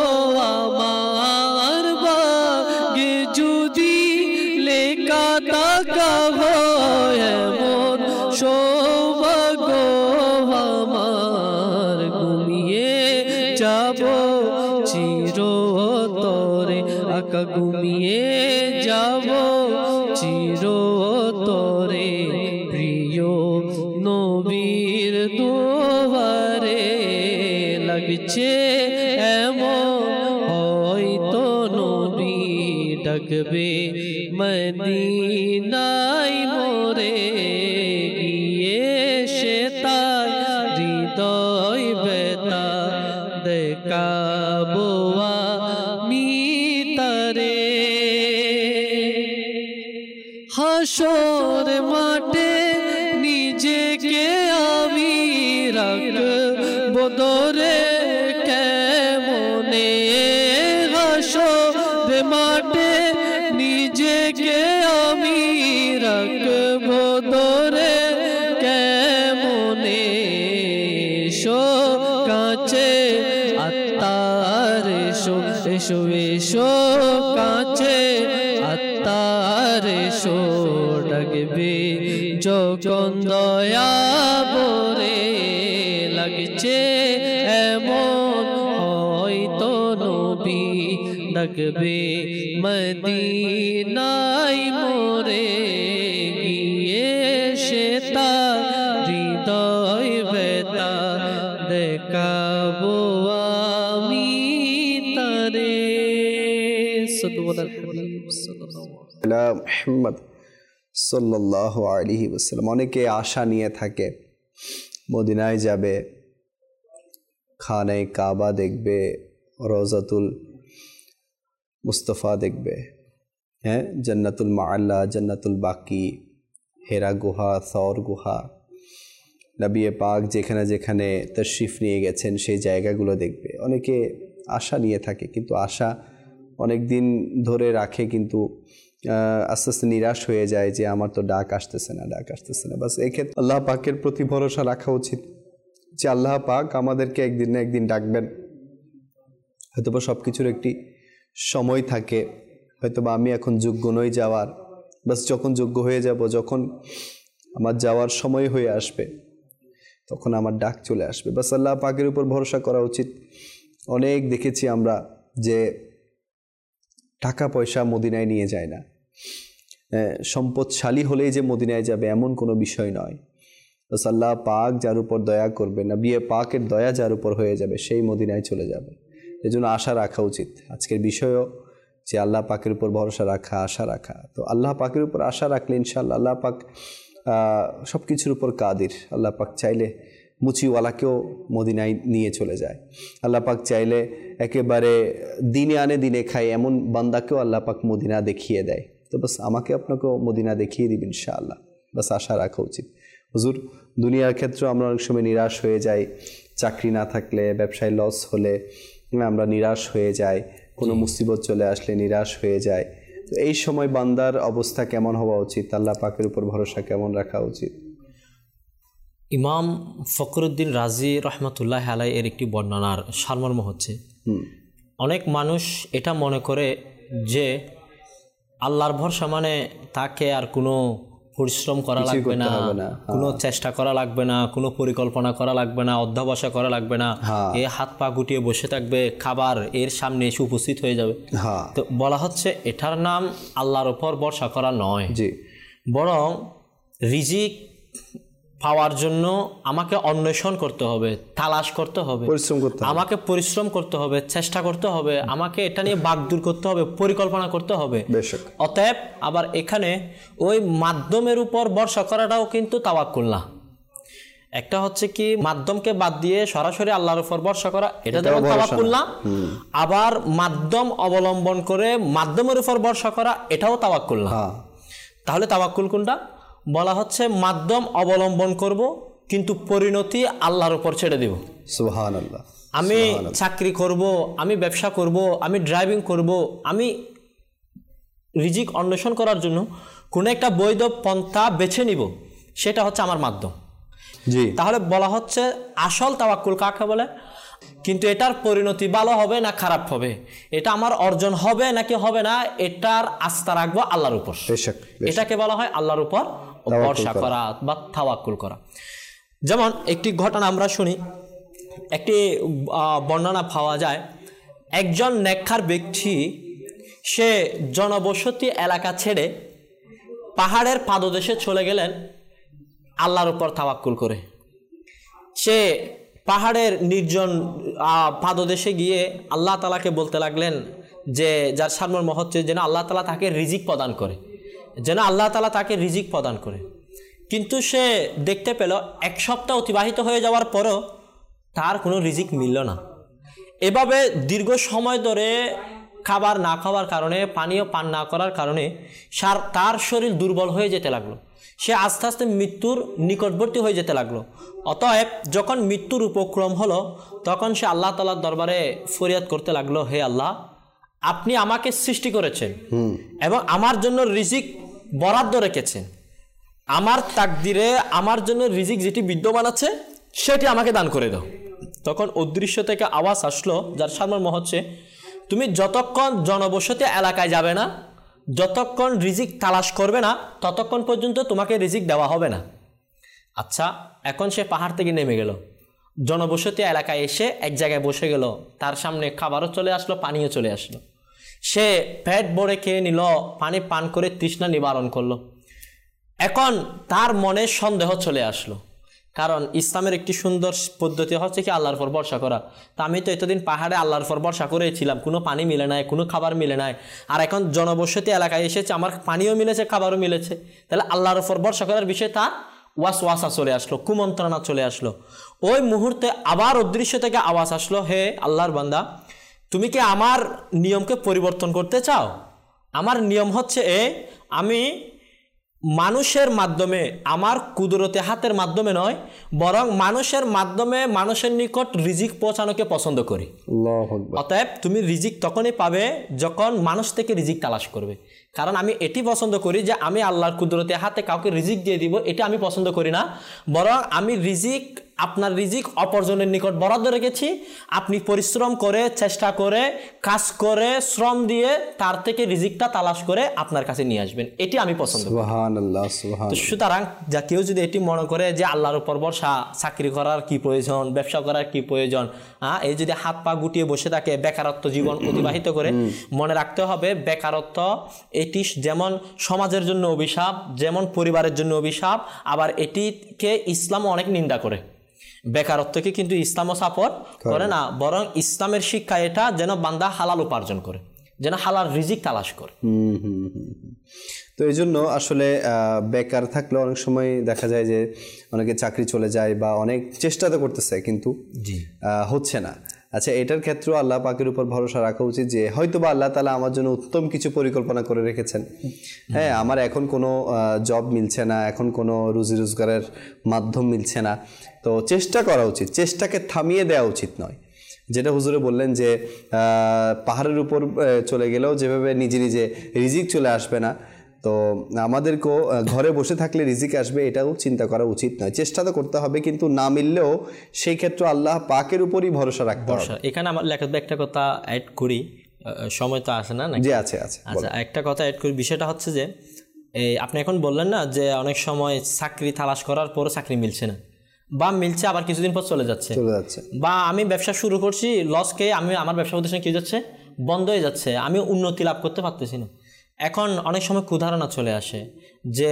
আমার বাগে যদি লেখা থাকা হয় এমন সৌভাগ্য আমার ঘুমিয়ে যাব চিরতরে আকা ঘুমিয়ে যাব চিরতরে প্রিয় নবীর দুয়ারে লাগছে এমন হয়তো নবী ডাকবে মদিনায় মোরে গিয়ে সে তার হৃদয় ব্যথা দেখাবো আমি তারে হাসর মাঠে নিজেকে আমি রাখবো ধরে কেমনে হাসর মাঠে নিজেকে আমি রাখবো ধরে কেমনে এসো কাছে আত্মার এসো এসো এসো কাছে আত্মার এসো ডাকবে যখন দয়া বরে লাগছে এমন হয়তো নবী ডাকবে মদিনায় মোরে গিয়ে সে তার হৃদয় ব্যথা দেখাবো আমি তারে মুহাম্মদ সাল্লাল্লাহু আলাইহি ওয়াসাল্লাম। অনেকে আশা নিয়ে থাকে মদিনায় যাবে, খানে কাবা দেখবে, রওজাতুল মুস্তফা দেখবে, হ্যাঁ, জান্নাতুল মাআল্লা, জান্নাতুল বাকি, হেরা গুহা, সওর গুহা, নবী পাক যেখানে যেখানে তশরিফ নিয়ে গেছেন সেই জায়গাগুলো দেখবে। অনেকে আশা নিয়ে থাকে, কিন্তু আশা অনেক দিন ধরে রাখে, কিন্তু আস্তে আস্তে নিরাশ হয়ে যায় যে আমার তো ডাক আসতেছে না, ডাক আসতেছে না। বাস এক্ষেত্রে আল্লাহ পাকের প্রতি ভরসা রাখা উচিত যে আল্লাহ পাক আমাদেরকে একদিন না একদিন ডাকবেন। হয়তোবা সব কিছুর একটি সময় থাকে, হয়তোবা আমি এখন যোগ্য নই যাওয়ার, বাস যখন যোগ্য হয়ে যাব, যখন আমার যাওয়ার সময় হয়ে আসবে, তখন আমার ডাক চলে আসবে। বাস আল্লাহ পাকের উপর ভরসা করা উচিত। অনেক দেখেছি আমরা যে টাকা পয়সা মদিনায় নিয়ে যায় না, সম্পদশালী হলেই যে মদিনায় যাবে এমন কোনো বিষয় নয়। বাস আল্লাহ পাক যার উপর দয়া করবে, নবী পাকের দয়া যার উপর হয়ে যাবে, সেই মদিনায় চলে যাবে। এজন্য আশা রাখা উচিত। আজকের বিষয়ও যে আল্লাহ পাকের উপর ভরসা রাখা, আশা রাখা। তো আল্লাহ পাকের উপর আশা রাখলে ইনশাআল্লাহ আল্লাহ পাক সব কিছুর উপর কাদির। আল্লাহ পাক চাইলে মুচিওয়ালাকেও মদিনায় নিয়ে চলে যায়। আল্লাহ পাক চাইলে একেবারে দিনে আনে দিনে খায় এমন বান্দাকেও আল্লাহ পাক মদিনা দেখিয়ে দেয়। তো বাস আমাকে আপনাকেও মদিনা দেখিয়ে দিবেন ইনশাআল্লাহ, বাস আশা রাখা উচিত। হুজুর, দুনিয়ার ক্ষেত্রে আমরা অনেক সময় নিরাশ হয়ে যাই, চাকরি না থাকলে, ব্যবসায় লস হলে আমরা নিরাশ হয়ে যাই, কোনো মুসিবত চলে আসলে নিরাশ হয়ে যায়। তো এই সময় বান্দার অবস্থা কেমন হওয়া উচিত? আল্লাহ পাকের উপর ভরসা কেমন রাখা উচিত? ইমাম ফখরুদ্দিন রাজি রহমতুল্লাহ আলাই এর একটি বর্ণনার সারমর্ম হচ্ছে, অনেক মানুষ এটা মনে করে যে আল্লাহর ভরসা মানে তাকে আর কোনো পরিশ্রম করা লাগবে না, কোনো চেষ্টা করা লাগবে না, কোনো পরিকল্পনা করা লাগবে না, অধ্যবসায় করা লাগবে না, এ হাত পা গুটিয়ে বসে থাকবে, খাবার এর সামনে এসে উপস্থিত হয়ে যাবে। তো বলা হচ্ছে এটার নাম আল্লাহর উপর ভরসা করা নয়, বরং রিজিক পাওয়ার জন্য আমাকে অন্বেষণ করতে হবে, তালাশ করতে হবে, আমাকে পরিশ্রম করতে হবে, চেষ্টা করতে হবে, আমাকে এটা নিয়ে বাগদুর করতে হবে, পরিকল্পনা করতে হবে। অতএব আবার এখানে ওই মাধ্যমের উপর ভরসা করাটাও কিন্তু তাওয়াক্কুল না। একটা হচ্ছে কি মাধ্যমকে বাদ দিয়ে সরাসরি আল্লাহর উপর ভরসা করা, এটা যেমন তাওয়াক্কুল না, আবার মাধ্যম অবলম্বন করে মাধ্যমের উপর ভরসা করা, এটাও তাওয়াক্কুল না। তাহলে তাওয়াক্কুল কোনটা? বলা হচ্ছে মাধ্যম অবলম্বন করব কিন্তু পরিণতি আল্লাহর উপর ছেড়ে দেব। সুবহানাল্লাহ। আমি চাকরি করব, আমি ব্যবসা করব, আমি ড্রাইভিং করব, আমি রিজিক অন্বেষণ করার জন্য কোনো একটা বৈধ পন্থা বেছে নিব, সেটা হচ্ছে আমার মাধ্যম। তাহলে বলা হচ্ছে আসল তাওয়াক্কুল কাকে বলে? কিন্তু এটার পরিণতি ভালো হবে না খারাপ হবে, এটা আমার অর্জন হবে নাকি হবে না, এটার আস্থা রাখবো আল্লাহর উপর। এটাকে বলা হয় আল্লাহর উপর ভরসা করা বা তাওয়াক্কুল করা। যেমন একটি ঘটনা আমরা শুনি, একটি বর্ণনা পাওয়া যায়, একজন নেককার ব্যক্তি সে জনবসতি এলাকা ছেড়ে পাহাড়ের পাদদেশে চলে গেলেন আল্লাহর উপর তাওয়াক্কুল করে। সে পাহাড়ের নির্জন পাদদেশে গিয়ে আল্লাহ তাআলাকে বলতে লাগলেন যে যার সারমর্ম হচ্ছে যেন আল্লাহ তাআলা তাকে রিজিক প্রদান করে, যেন আল্লাহ তাআলা তাকে রিজিক প্রদান করে। কিন্তু সে দেখতে পেল 1 সপ্তাহ অতিবাহিত হয়ে যাওয়ার পরও তার কোনো রিজিক মিলল না। এভাবে দীর্ঘ সময় ধরে খাবার না খাওয়ার কারণে, পানীয় পান না করার কারণে তার শরীর দুর্বল হয়ে যেতে লাগলো, সে আস্তে আস্তে মৃত্যুর নিকটবর্তী হয়ে যেতে লাগলো। অতএব যখন মৃত্যুর উপক্রম হলো তখন সে আল্লাহ তাআলার দরবারে ফরিয়াদ করতে লাগলো, হে আল্লাহ, আপনি আমাকে সৃষ্টি করেছেন এবং আমার জন্য রিজিক বরাদ্দ রেখেছেন, আমার তাকদিরে আমার জন্য রিজিক যেটি বিদ্যমান আছে সেটি আমাকে দান করে দাও। তখন অদৃশ্য থেকে আওয়াজ আসলো যার সারমর্ম হচ্ছে, তুমি যতক্ষণ জনবসতি এলাকায় যাবে না, যতক্ষণ রিজিক তালাশ করবে না, ততক্ষণ পর্যন্ত তোমাকে রিজিক দেওয়া হবে না। আচ্ছা, এখন সে পাহাড় থেকে নেমে গেল, জনবসতি এলাকায় এসে এক জায়গায় বসে গেল, তার সামনে খাবারও চলে আসলো, পানিও চলে আসলো। সে পেট ভরে খেয়ে নিল, পানি পান করে তৃষ্ণা নিবারণ করলো। এখন তার মনে সন্দেহ চলে আসলো, কারণ ইসলামের একটি সুন্দর পদ্ধতি হচ্ছে কি আল্লাহর উপর ভরসা করা। তা আমি তো এতদিন পাহাড়ে আল্লাহর উপর ভরসা করেছিলাম, কোনো পানি মিলে নাই, কোনো খাবার মিলে নাই, আর এখন জনবসতি এলাকায় এসেছে, আমার পানিও মিলেছে, খাবারও মিলেছে, তাহলে আল্লাহর উপর ভরসা করার বিষয়ে তার ওয়াসওয়াসা চলে আসলো, কুমন্ত্রণা চলে আসলো। ওই মুহূর্তে আবার অদৃশ্য থেকে আওয়াজ আসলো, হে আল্লাহর বান্দা, তুমি কি আমার নিয়মকে পরিবর্তন করতে চাও? আমার নিয়ম হচ্ছে আমি মানুষের মাধ্যমে, আমার কুদরতে হাতের মাধ্যমে নয়, বরং মানুষের মাধ্যমে মানুষের নিকট রিজিক পৌঁছানোকে পছন্দ করি। অতএব তুমি রিজিক তখনই পাবে যখন মানুষ থেকে রিজিক তালাশ করবে। কারণ আমি এটি পছন্দ করি যে আমি আল্লাহর কুদরতে হাতে কাউকে রিজিক দিয়ে দিব, এটা আমি পছন্দ করি না, বরং আমি রিজিক, আপনার রিজিক অপরজনের নিকট বরাদ্দ রেখেছি, আপনি পরিশ্রম করে, চেষ্টা করে, কাজ করে, শ্রম দিয়ে তার থেকে রিজিকটা তালাশ করে আপনার কাছে নিয়ে আসবেন, এটি আমি পছন্দ করি। সুবহানাল্লাহ, সুবহানাল্লাহ। সুতরাং যা কেউ যদি এটি মনে করে যে আল্লাহর উপর ভরসা, চাকরি করার কি প্রয়োজন, ব্যবসা করার কি প্রয়োজন, এই যদি হাত পা গুটিয়ে বসে থাকে, বেকারত্ব জীবন অতিবাহিত করে, মনে রাখতে হবে বেকারত্ব এটি যেমন সমাজের জন্য অভিশাপ, যেমন পরিবারের জন্য অভিশাপ, আবার এটিকে ইসলাম অনেক নিন্দা করে। বেকারত্বকে কিন্তু ইসলামও সাপোর্ট করে না, বরং ইসলামের শিক্ষা এটা যেন বান্দা হালাল উপার্জন করে, যেন হালাল রিজিক তালাশ করে। তো এই জন্য আসলে বেকার থাকলে অনেক সময় দেখা যায় যে অনেকে চাকরি চলে যায় বা অনেক চেষ্টা তো করতেছে কিন্তু হচ্ছে না। আচ্ছা, এটার ক্ষেত্রেও আল্লাহ পাকের উপর ভরসা রাখা উচিত যে হয়তো বা আল্লাহ তাআলা আমার জন্য উত্তম কিছু পরিকল্পনা করে রেখেছেন। হ্যাঁ, আমার এখন কোনো জব মিলছে না, এখন কোনো রুজি রোজগারের মাধ্যম মিলছে না, তো চেষ্টা করা উচিত, চেষ্টাকে থামিয়ে দেওয়া উচিত নয়। যেটা হুজুরে বললেন যে পাহাড়ের উপর চলে গেলেও যেভাবে নিজে নিজে রিজিক চলে আসবে না, তো আমাদেরকেও ঘরে বসে থাকলে রিজিক আসবে এটাও চিন্তা করা উচিত নয়। চেষ্টা তো করতে হবে, কিন্তু না মিললেও সেই ক্ষেত্রে আল্লাহ পাকের উপরই ভরসা রাখতে হবে। এখানে আমার লেখাতে একটা কথা অ্যাড করি, সময় তো আসে না নাকি? জি আছে। আচ্ছা, একটা কথা অ্যাড করি। বিষয়টা হচ্ছে যে আপনি এখন বললেন না যে অনেক সময় চাকরি তালাশ করার পরও চাকরি মিলছে না, বা মিলছে আবার কিছুদিন পর চলে যাচ্ছে, বা আমি ব্যবসা শুরু করছি লস খেয়ে আমি আমার ব্যবসা প্রতিষ্ঠান কি যাচ্ছে, বন্ধ হয়ে যাচ্ছে, আমি উন্নতি লাভ করতে পারতেছি না। এখন অনেক সময় কুধারণা চলে আসে যে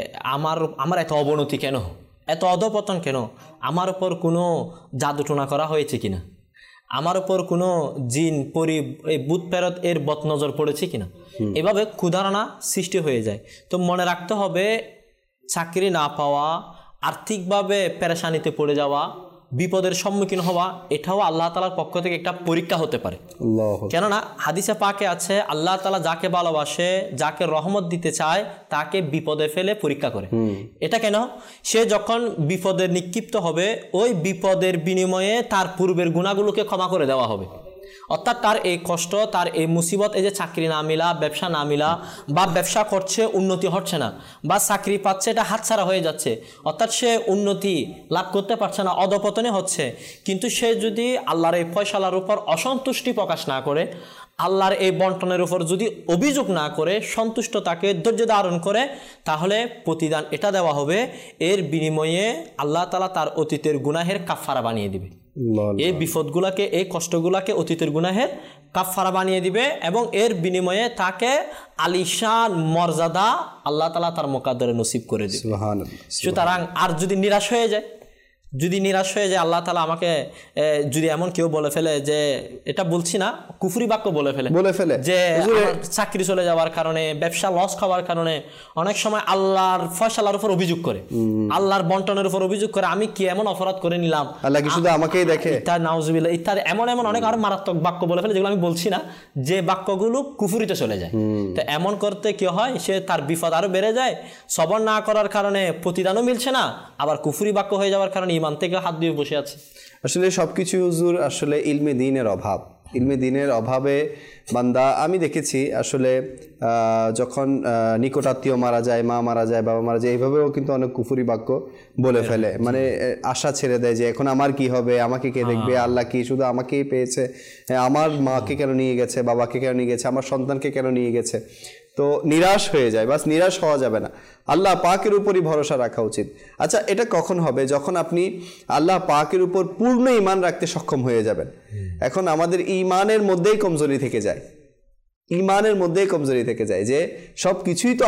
আমার এত অবনতি কেন, এত অধপতন কেন, আমার উপর কোনো জাদুটোনা করা হয়েছে কিনা, আমার উপর কোনো জিন পরি ভূত প্রেরত এর বদনজর পড়েছে কিনা, এভাবে কুধারণা সৃষ্টি হয়ে যায়। তো মনে রাখতে হবে চাকরি না পাওয়া, আর্থিকভাবে পেরেশানিতে পড়ে যাওয়া, বিপদের সম্মুখীন হওয়া, এটাও আল্লাহ তাআলার পক্ষ থেকে একটা পরীক্ষা হতে পারে। কেননা হাদিসে পাকে আছে আল্লাহ তাআলা যাকে ভালোবাসে, যাকে রহমত দিতে চায় তাকে বিপদে ফেলে পরীক্ষা করে। এটা কেন? সে যখন বিপদে নিক্ষিপ্ত হবে ওই বিপদের বিনিময়ে তার পূর্বের গুনাহগুলোকে ক্ষমা করে দেওয়া হবে। অর্থাৎ তার এই কষ্ট, তার এই মুসিবত, এই যে চাকরি না মিলা, ব্যবসা না মিলা, বা ব্যবসা করছে উন্নতি হচ্ছে না, বা চাকরি পাচ্ছে এটা হাতছাড়া হয়ে যাচ্ছে, অর্থাৎ সে উন্নতি লাভ করতে পারছে না, অধপতনে হচ্ছে, কিন্তু সে যদি আল্লাহর এই ফয়সালার উপর অসন্তুষ্টি প্রকাশ না করে, আল্লাহর এই বন্টনের উপর যদি অভিযোগ না করে, সন্তুষ্ট তাকে ধৈর্য ধারণ করে, তাহলে প্রতিদান এটা দেওয়া হবে, এর বিনিময়ে আল্লাহ তাআলা তার অতীতের গুনাহের কাফারা বানিয়ে দিবে। এই বিপদগুলাকে, এই কষ্টগুলাকে অতীতের গুনাহের কাফারা বানিয়ে দিবে, এবং এর বিনিময়ে তাকে আলিশান মর্যাদা আল্লাহ তাআলা তার মুকাদ্দারে নসিব করে দিবে। সুতরাং আর যদি নিরাশ হয়ে যায়, আল্লাহ তাআলা আমাকে যদি এমন কেউ বলে ফেলে, যে এটা বলছি না, কুফরি বাক্য বলে ফেলে যে চাকরি চলে যাওয়ার কারণে, ব্যবসা লস খাওয়ার কারণে, অনেক সময় আল্লাহর ফয়সালার উপর অভিযোগ করে, আল্লাহর বন্টনের উপর অভিযোগ করে, আমি কি এমন অপরাধ করে নিলাম, আল্লাহ কি শুধু আমাকেই দেখে, নাউজুবিল্লাহ ইত্যাদি এমন অনেক আরো মারাত্মক বাক্য বলে ফেলে, যেগুলো আমি বলছি না, যে বাক্যগুলো কুফরিতে চলে যায়। তো এমন করতে কি হয়, সে তার বিপদ আরো বেড়ে যায়, সবর না করার কারণে প্রতিদানও মিলছে না, আবার কুফরি বাক্য হয়ে যাওয়ার কারণে ইমান থেকে হাত দিয়ে বসে আছে। আসলে সবকিছু হুজুর আসলে ইলমে দ্বীনের অভাব, ইলমে দ্বীনের অভাবে বান্দা, আমি দেখেছি আসলে যখন নিকটাত্মীয় মারা যায়, মা মারা যায়, বাবা মারা যায়, এইভাবেও কিন্তু অনেক কুফরি বাক্য বলে ফেলে, মানে আশা ছেড়ে দেয় যে এখন আমার কি হবে, আমাকে কে দেখবে, আল্লাহ কি শুধু আমাকেই পেয়েছে, আমার মাকে কেন নিয়ে গেছে, বাবাকে কেন নিয়ে গেছে, আমার সন্তানকে কেন নিয়ে গেছে, তো নিরাশ হয়ে যায়। বাস নিরাশ হওয়া যাবে না, আল্লাহ পাকের উপরই ভরসা রাখা উচিত। আচ্ছা, এটা কখন হবে? যখন আপনি আল্লাহ পাকের উপর পূর্ণ ঈমান রাখতে সক্ষম হয়ে যাবেন। এখন আমাদের ঈমানের মধ্যেই কমজোরি থেকে যায়, যে সব কিছুই তো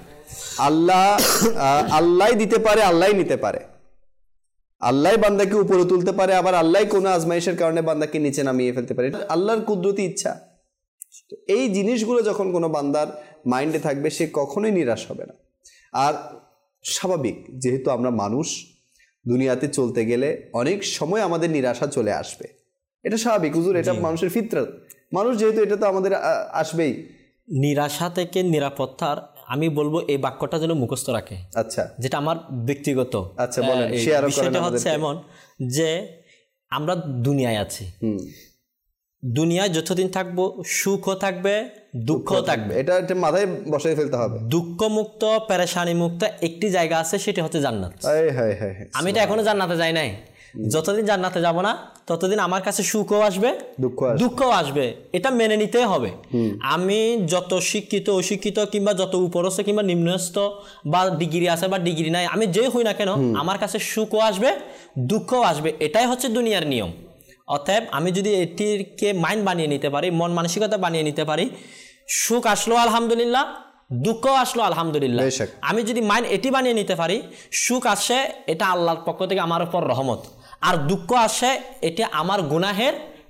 আল্লাহ দিতে পারে, আল্লাহ নিতে পারে, আল্লাহ বান্দাকে উপরে তুলতে পারে, আবার আল্লাহ কোনো আজমাইশের কারণে বান্দাকে নিচে নামিয়ে ফেলতে পারে, এটা আল্লাহর কুদরতি ইচ্ছা। এই জিনিসগুলো যখন কোনো বান্দার মাইন্ডে থাকবে, সে কখনোই নিরাশ হবে না। আর স্বাভাবিক, যেহেতু আমরা মানুষ, দুনিয়াতে চলতে গেলে অনেক সময় আমাদের নিরাশা চলে আসবে, এটা স্বাভাবিক হুজুর, এটা মানুষের ফিতরত, মানুষ যেহেতু, এটা তো আমাদের আসবেই। নিরাশা থেকে নিরাপত্তার আমি বলবো এই বাক্যটা যেন মুখস্থ রাখে। আচ্ছা, যেটা আমার ব্যক্তিগত, আচ্ছা বলেন, বিষয়টা হচ্ছে এমন যে আমরা দুনিয়ায় আছি, দুনিয়ায় যতদিন থাকবো সুখও থাকবে, দুঃখও থাকবে, এটা মাথায় বসাই ফেলতে হবে। দুঃখ মুক্ত, পেরেশানি মুক্ত একটি জায়গা আছে, সেটা হচ্ছে জান্নাত। আমি তো এখনো জান্নাতে যাই নাই, যতদিন জান্নাতে যাব না ততদিন আমার কাছে সুখও আসবে, দুঃখও আসবে, এটা মেনে নিতে হবে। আমি যত শিক্ষিত, অশিক্ষিত, কিংবা যত উপরস্থ কিংবা নিম্নস্থ, বা ডিগ্রি আছে বা ডিগ্রি নাই, আমি যে হই না কেন, আমার কাছে সুখও আসবে, দুঃখও আসবে, এটাই হচ্ছে দুনিয়ার নিয়ম। অতএব আমি যদি এটিকে মাইন্ড বানিয়ে নিতে পারি, মন মানসিকতা বানিয়ে নিতে পারি, সুখ আসলো আলহামদুলিল্লাহ, দুঃখ আসলো আলহামদুলিল্লাহ, আমি যদি মাইন্ড এটি বানিয়ে নিতে পারি, সুখ আসে এটা আল্লাহর পক্ষ থেকে আমার উপর রহমত, আর দুঃখ আসে এটা আমার গুনাহের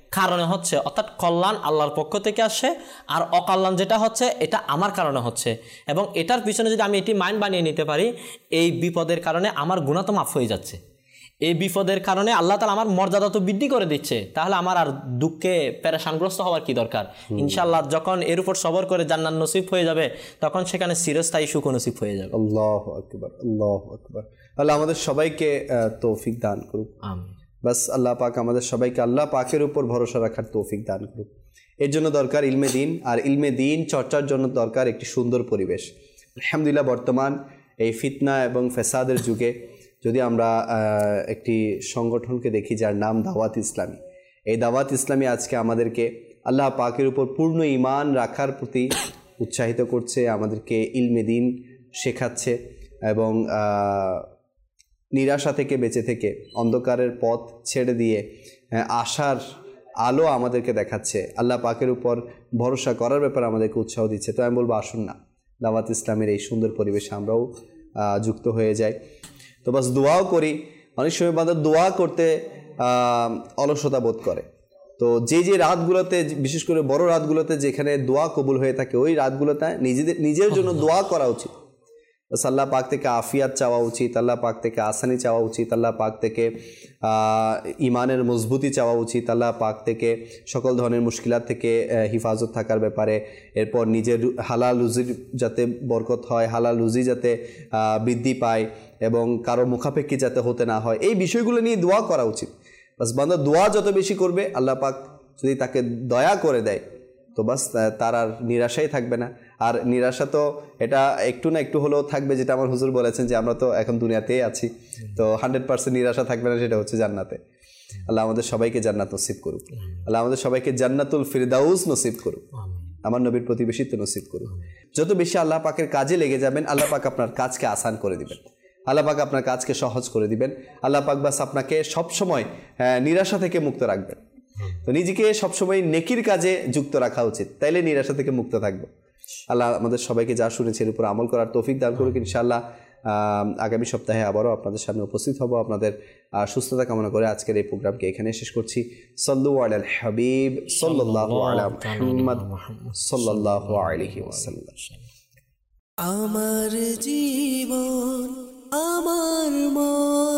কারণে হচ্ছে, অর্থাৎ কল্যাণ আল্লাহর পক্ষ থেকে আসে, আর অকল্যাণ যেটা হচ্ছে এটা আমার কারণে হচ্ছে। এবং এটার পিছনে যদি আমি এটি মাইন্ড বানিয়ে নিতে পারি, এই বিপদের কারণে আমার গুনাহ তো মাফ হয়ে যাচ্ছে, এই বিপদের কারণে আল্লাহ তাআলা আমার মর্যাদা তো বৃদ্ধি করে দিচ্ছে, তাহলে আমার আর দুঃখে পেরেশানগ্রস্ত হওয়ার কি দরকার। ইনশাআল্লাহ যখন এর উপর সবর করে জান্নাত নসিব হয়ে যাবে, তখন সেখানে চিরস্থায়ী সুখ নসিব হয়ে যাবে। আল্লাহু আকবার, আল্লাহু আকবার। আল্লাহ আমাদের সবাইকে তৌফিক দান করুক। আমিন। বাস আল্লাহ পাক আমাদের সবাইকে আল্লাহ পাকের উপর ভরসা রাখার তৌফিক দান করুক। এর জন্য দরকার ইলমে দিন, আর ইলমে দিন চর্চার জন্য দরকার একটি সুন্দর পরিবেশ। আলহামদুলিল্লাহ বর্তমান এই ফিতনা এবং ফেসাদের যুগে যদি আমরা একটি সংগঠনকে দেখি যার নাম দাওয়াত ইসলামী, এই দাওয়াত ইসলামী আজকে আমাদেরকে আল্লাহ পাকের উপর পূর্ণ ঈমান রাখার প্রতি উৎসাহিত করছে, আমাদেরকে ইলমে দিন শেখাচ্ছে এবং নিরাশা থেকে বেঁচে থেকে অন্ধকারের পথ ছেড়ে দিয়ে আশার আলো আমাদেরকে দেখাচ্ছে, আল্লাহ পাকের উপর ভরসা করার ব্যাপারে আমাদেরকে উৎসাহ দিচ্ছে। তো আমি বলবো আসুন না দাওয়াত ইসলামের এই সুন্দর পরিবেশে আমরাও যুক্ত হয়ে যাই। তো বাস দোয়াও করি, অনেক সময় বান্দা দোয়া করতে অলসতা বোধ করে। তো যে রাতগুলোতে, বিশেষ করে বড় রাতগুলোতে যেখানে দোয়া কবুল হয়ে থাকে, ওই রাতগুলোতে নিজের জন্য দোয়া করা উচিত। আল্লাহ পাক থেকে আফিয়াত চাওয়া উচিত, আল্লাহ পাক থেকে আসানি চাওয়া উচিত, আল্লাহ পাক থেকে ইমানের মজবুতি চাওয়া উচিত, আল্লাহ পাক থেকে সকল ধরনের মুশকিলাত থেকে হিফাজত থাকার ব্যাপারে, এরপর নিজের হালাল রুজির যাতে বরকত হয়, হালাল রুজি যাতে বৃদ্ধি পায় এবং কারো মুখাপেক্ষী যাতে হতে না হয়, এই বিষয়গুলো নিয়ে দোয়া করা উচিত। বাস বান্দা দোয়া যত বেশি করবে, আল্লাহ পাক যদি তাকে দয়া করে দেয়, তো বাস তার আর নিরাশাই থাকবে না। আর নিরাশা তো এটা একটু না একটু হলেও থাকবে, যেটা আমার হুজুর বলেছেন যে আমরা তো এখন দুনিয়াতেই আছি, তো 100% নিরাশা থাকবে না, সেটা হচ্ছে জান্নাতে। আল্লাহ আমাদের সবাইকে জান্নাত নসিব করুক, আল্লাহ আমাদের সবাইকে জান্নাতুল ফিরদাউস নসিব করুক, আমার নবীর প্রতিবেশিত্ব নসিব করুক। যত বেশি আল্লাহ পাকের কাজে লেগে যাবেন, আল্লাহ পাক আপনার কাজকে আসান করে দিবেন, আল্লাহ পাক আপনার কাজকে সহজ করে দিবেন। আল্লাহ পাক বাস আপনাকে সবসময় নিরাশা থেকে মুক্ত রাখবেন। তো নিজেকে সবসময় নেকির কাজে যুক্ত রাখা উচিত, তাইলে নিরাশা থেকে মুক্ত থাকবো। আল্লাহ আমাদের সবাইকে যা শুনেছে এর উপর আমল করার তৌফিক দান করুক। ইনশাআল্লাহ আগামী সপ্তাহে আবারও আপনাদের সামনে উপস্থিত হব। আপনাদের সুস্থতা কামনা করে আজকের এই প্রোগ্রামকে এখানে শেষ করছি। সাল্লু আলাল হাবিব সাল্লাল্লাহু আলা মুহাম্মদ সাল্লাল্লাহু আলাইহি ওয়াসাল্লাম। আমার জীবন আমার মন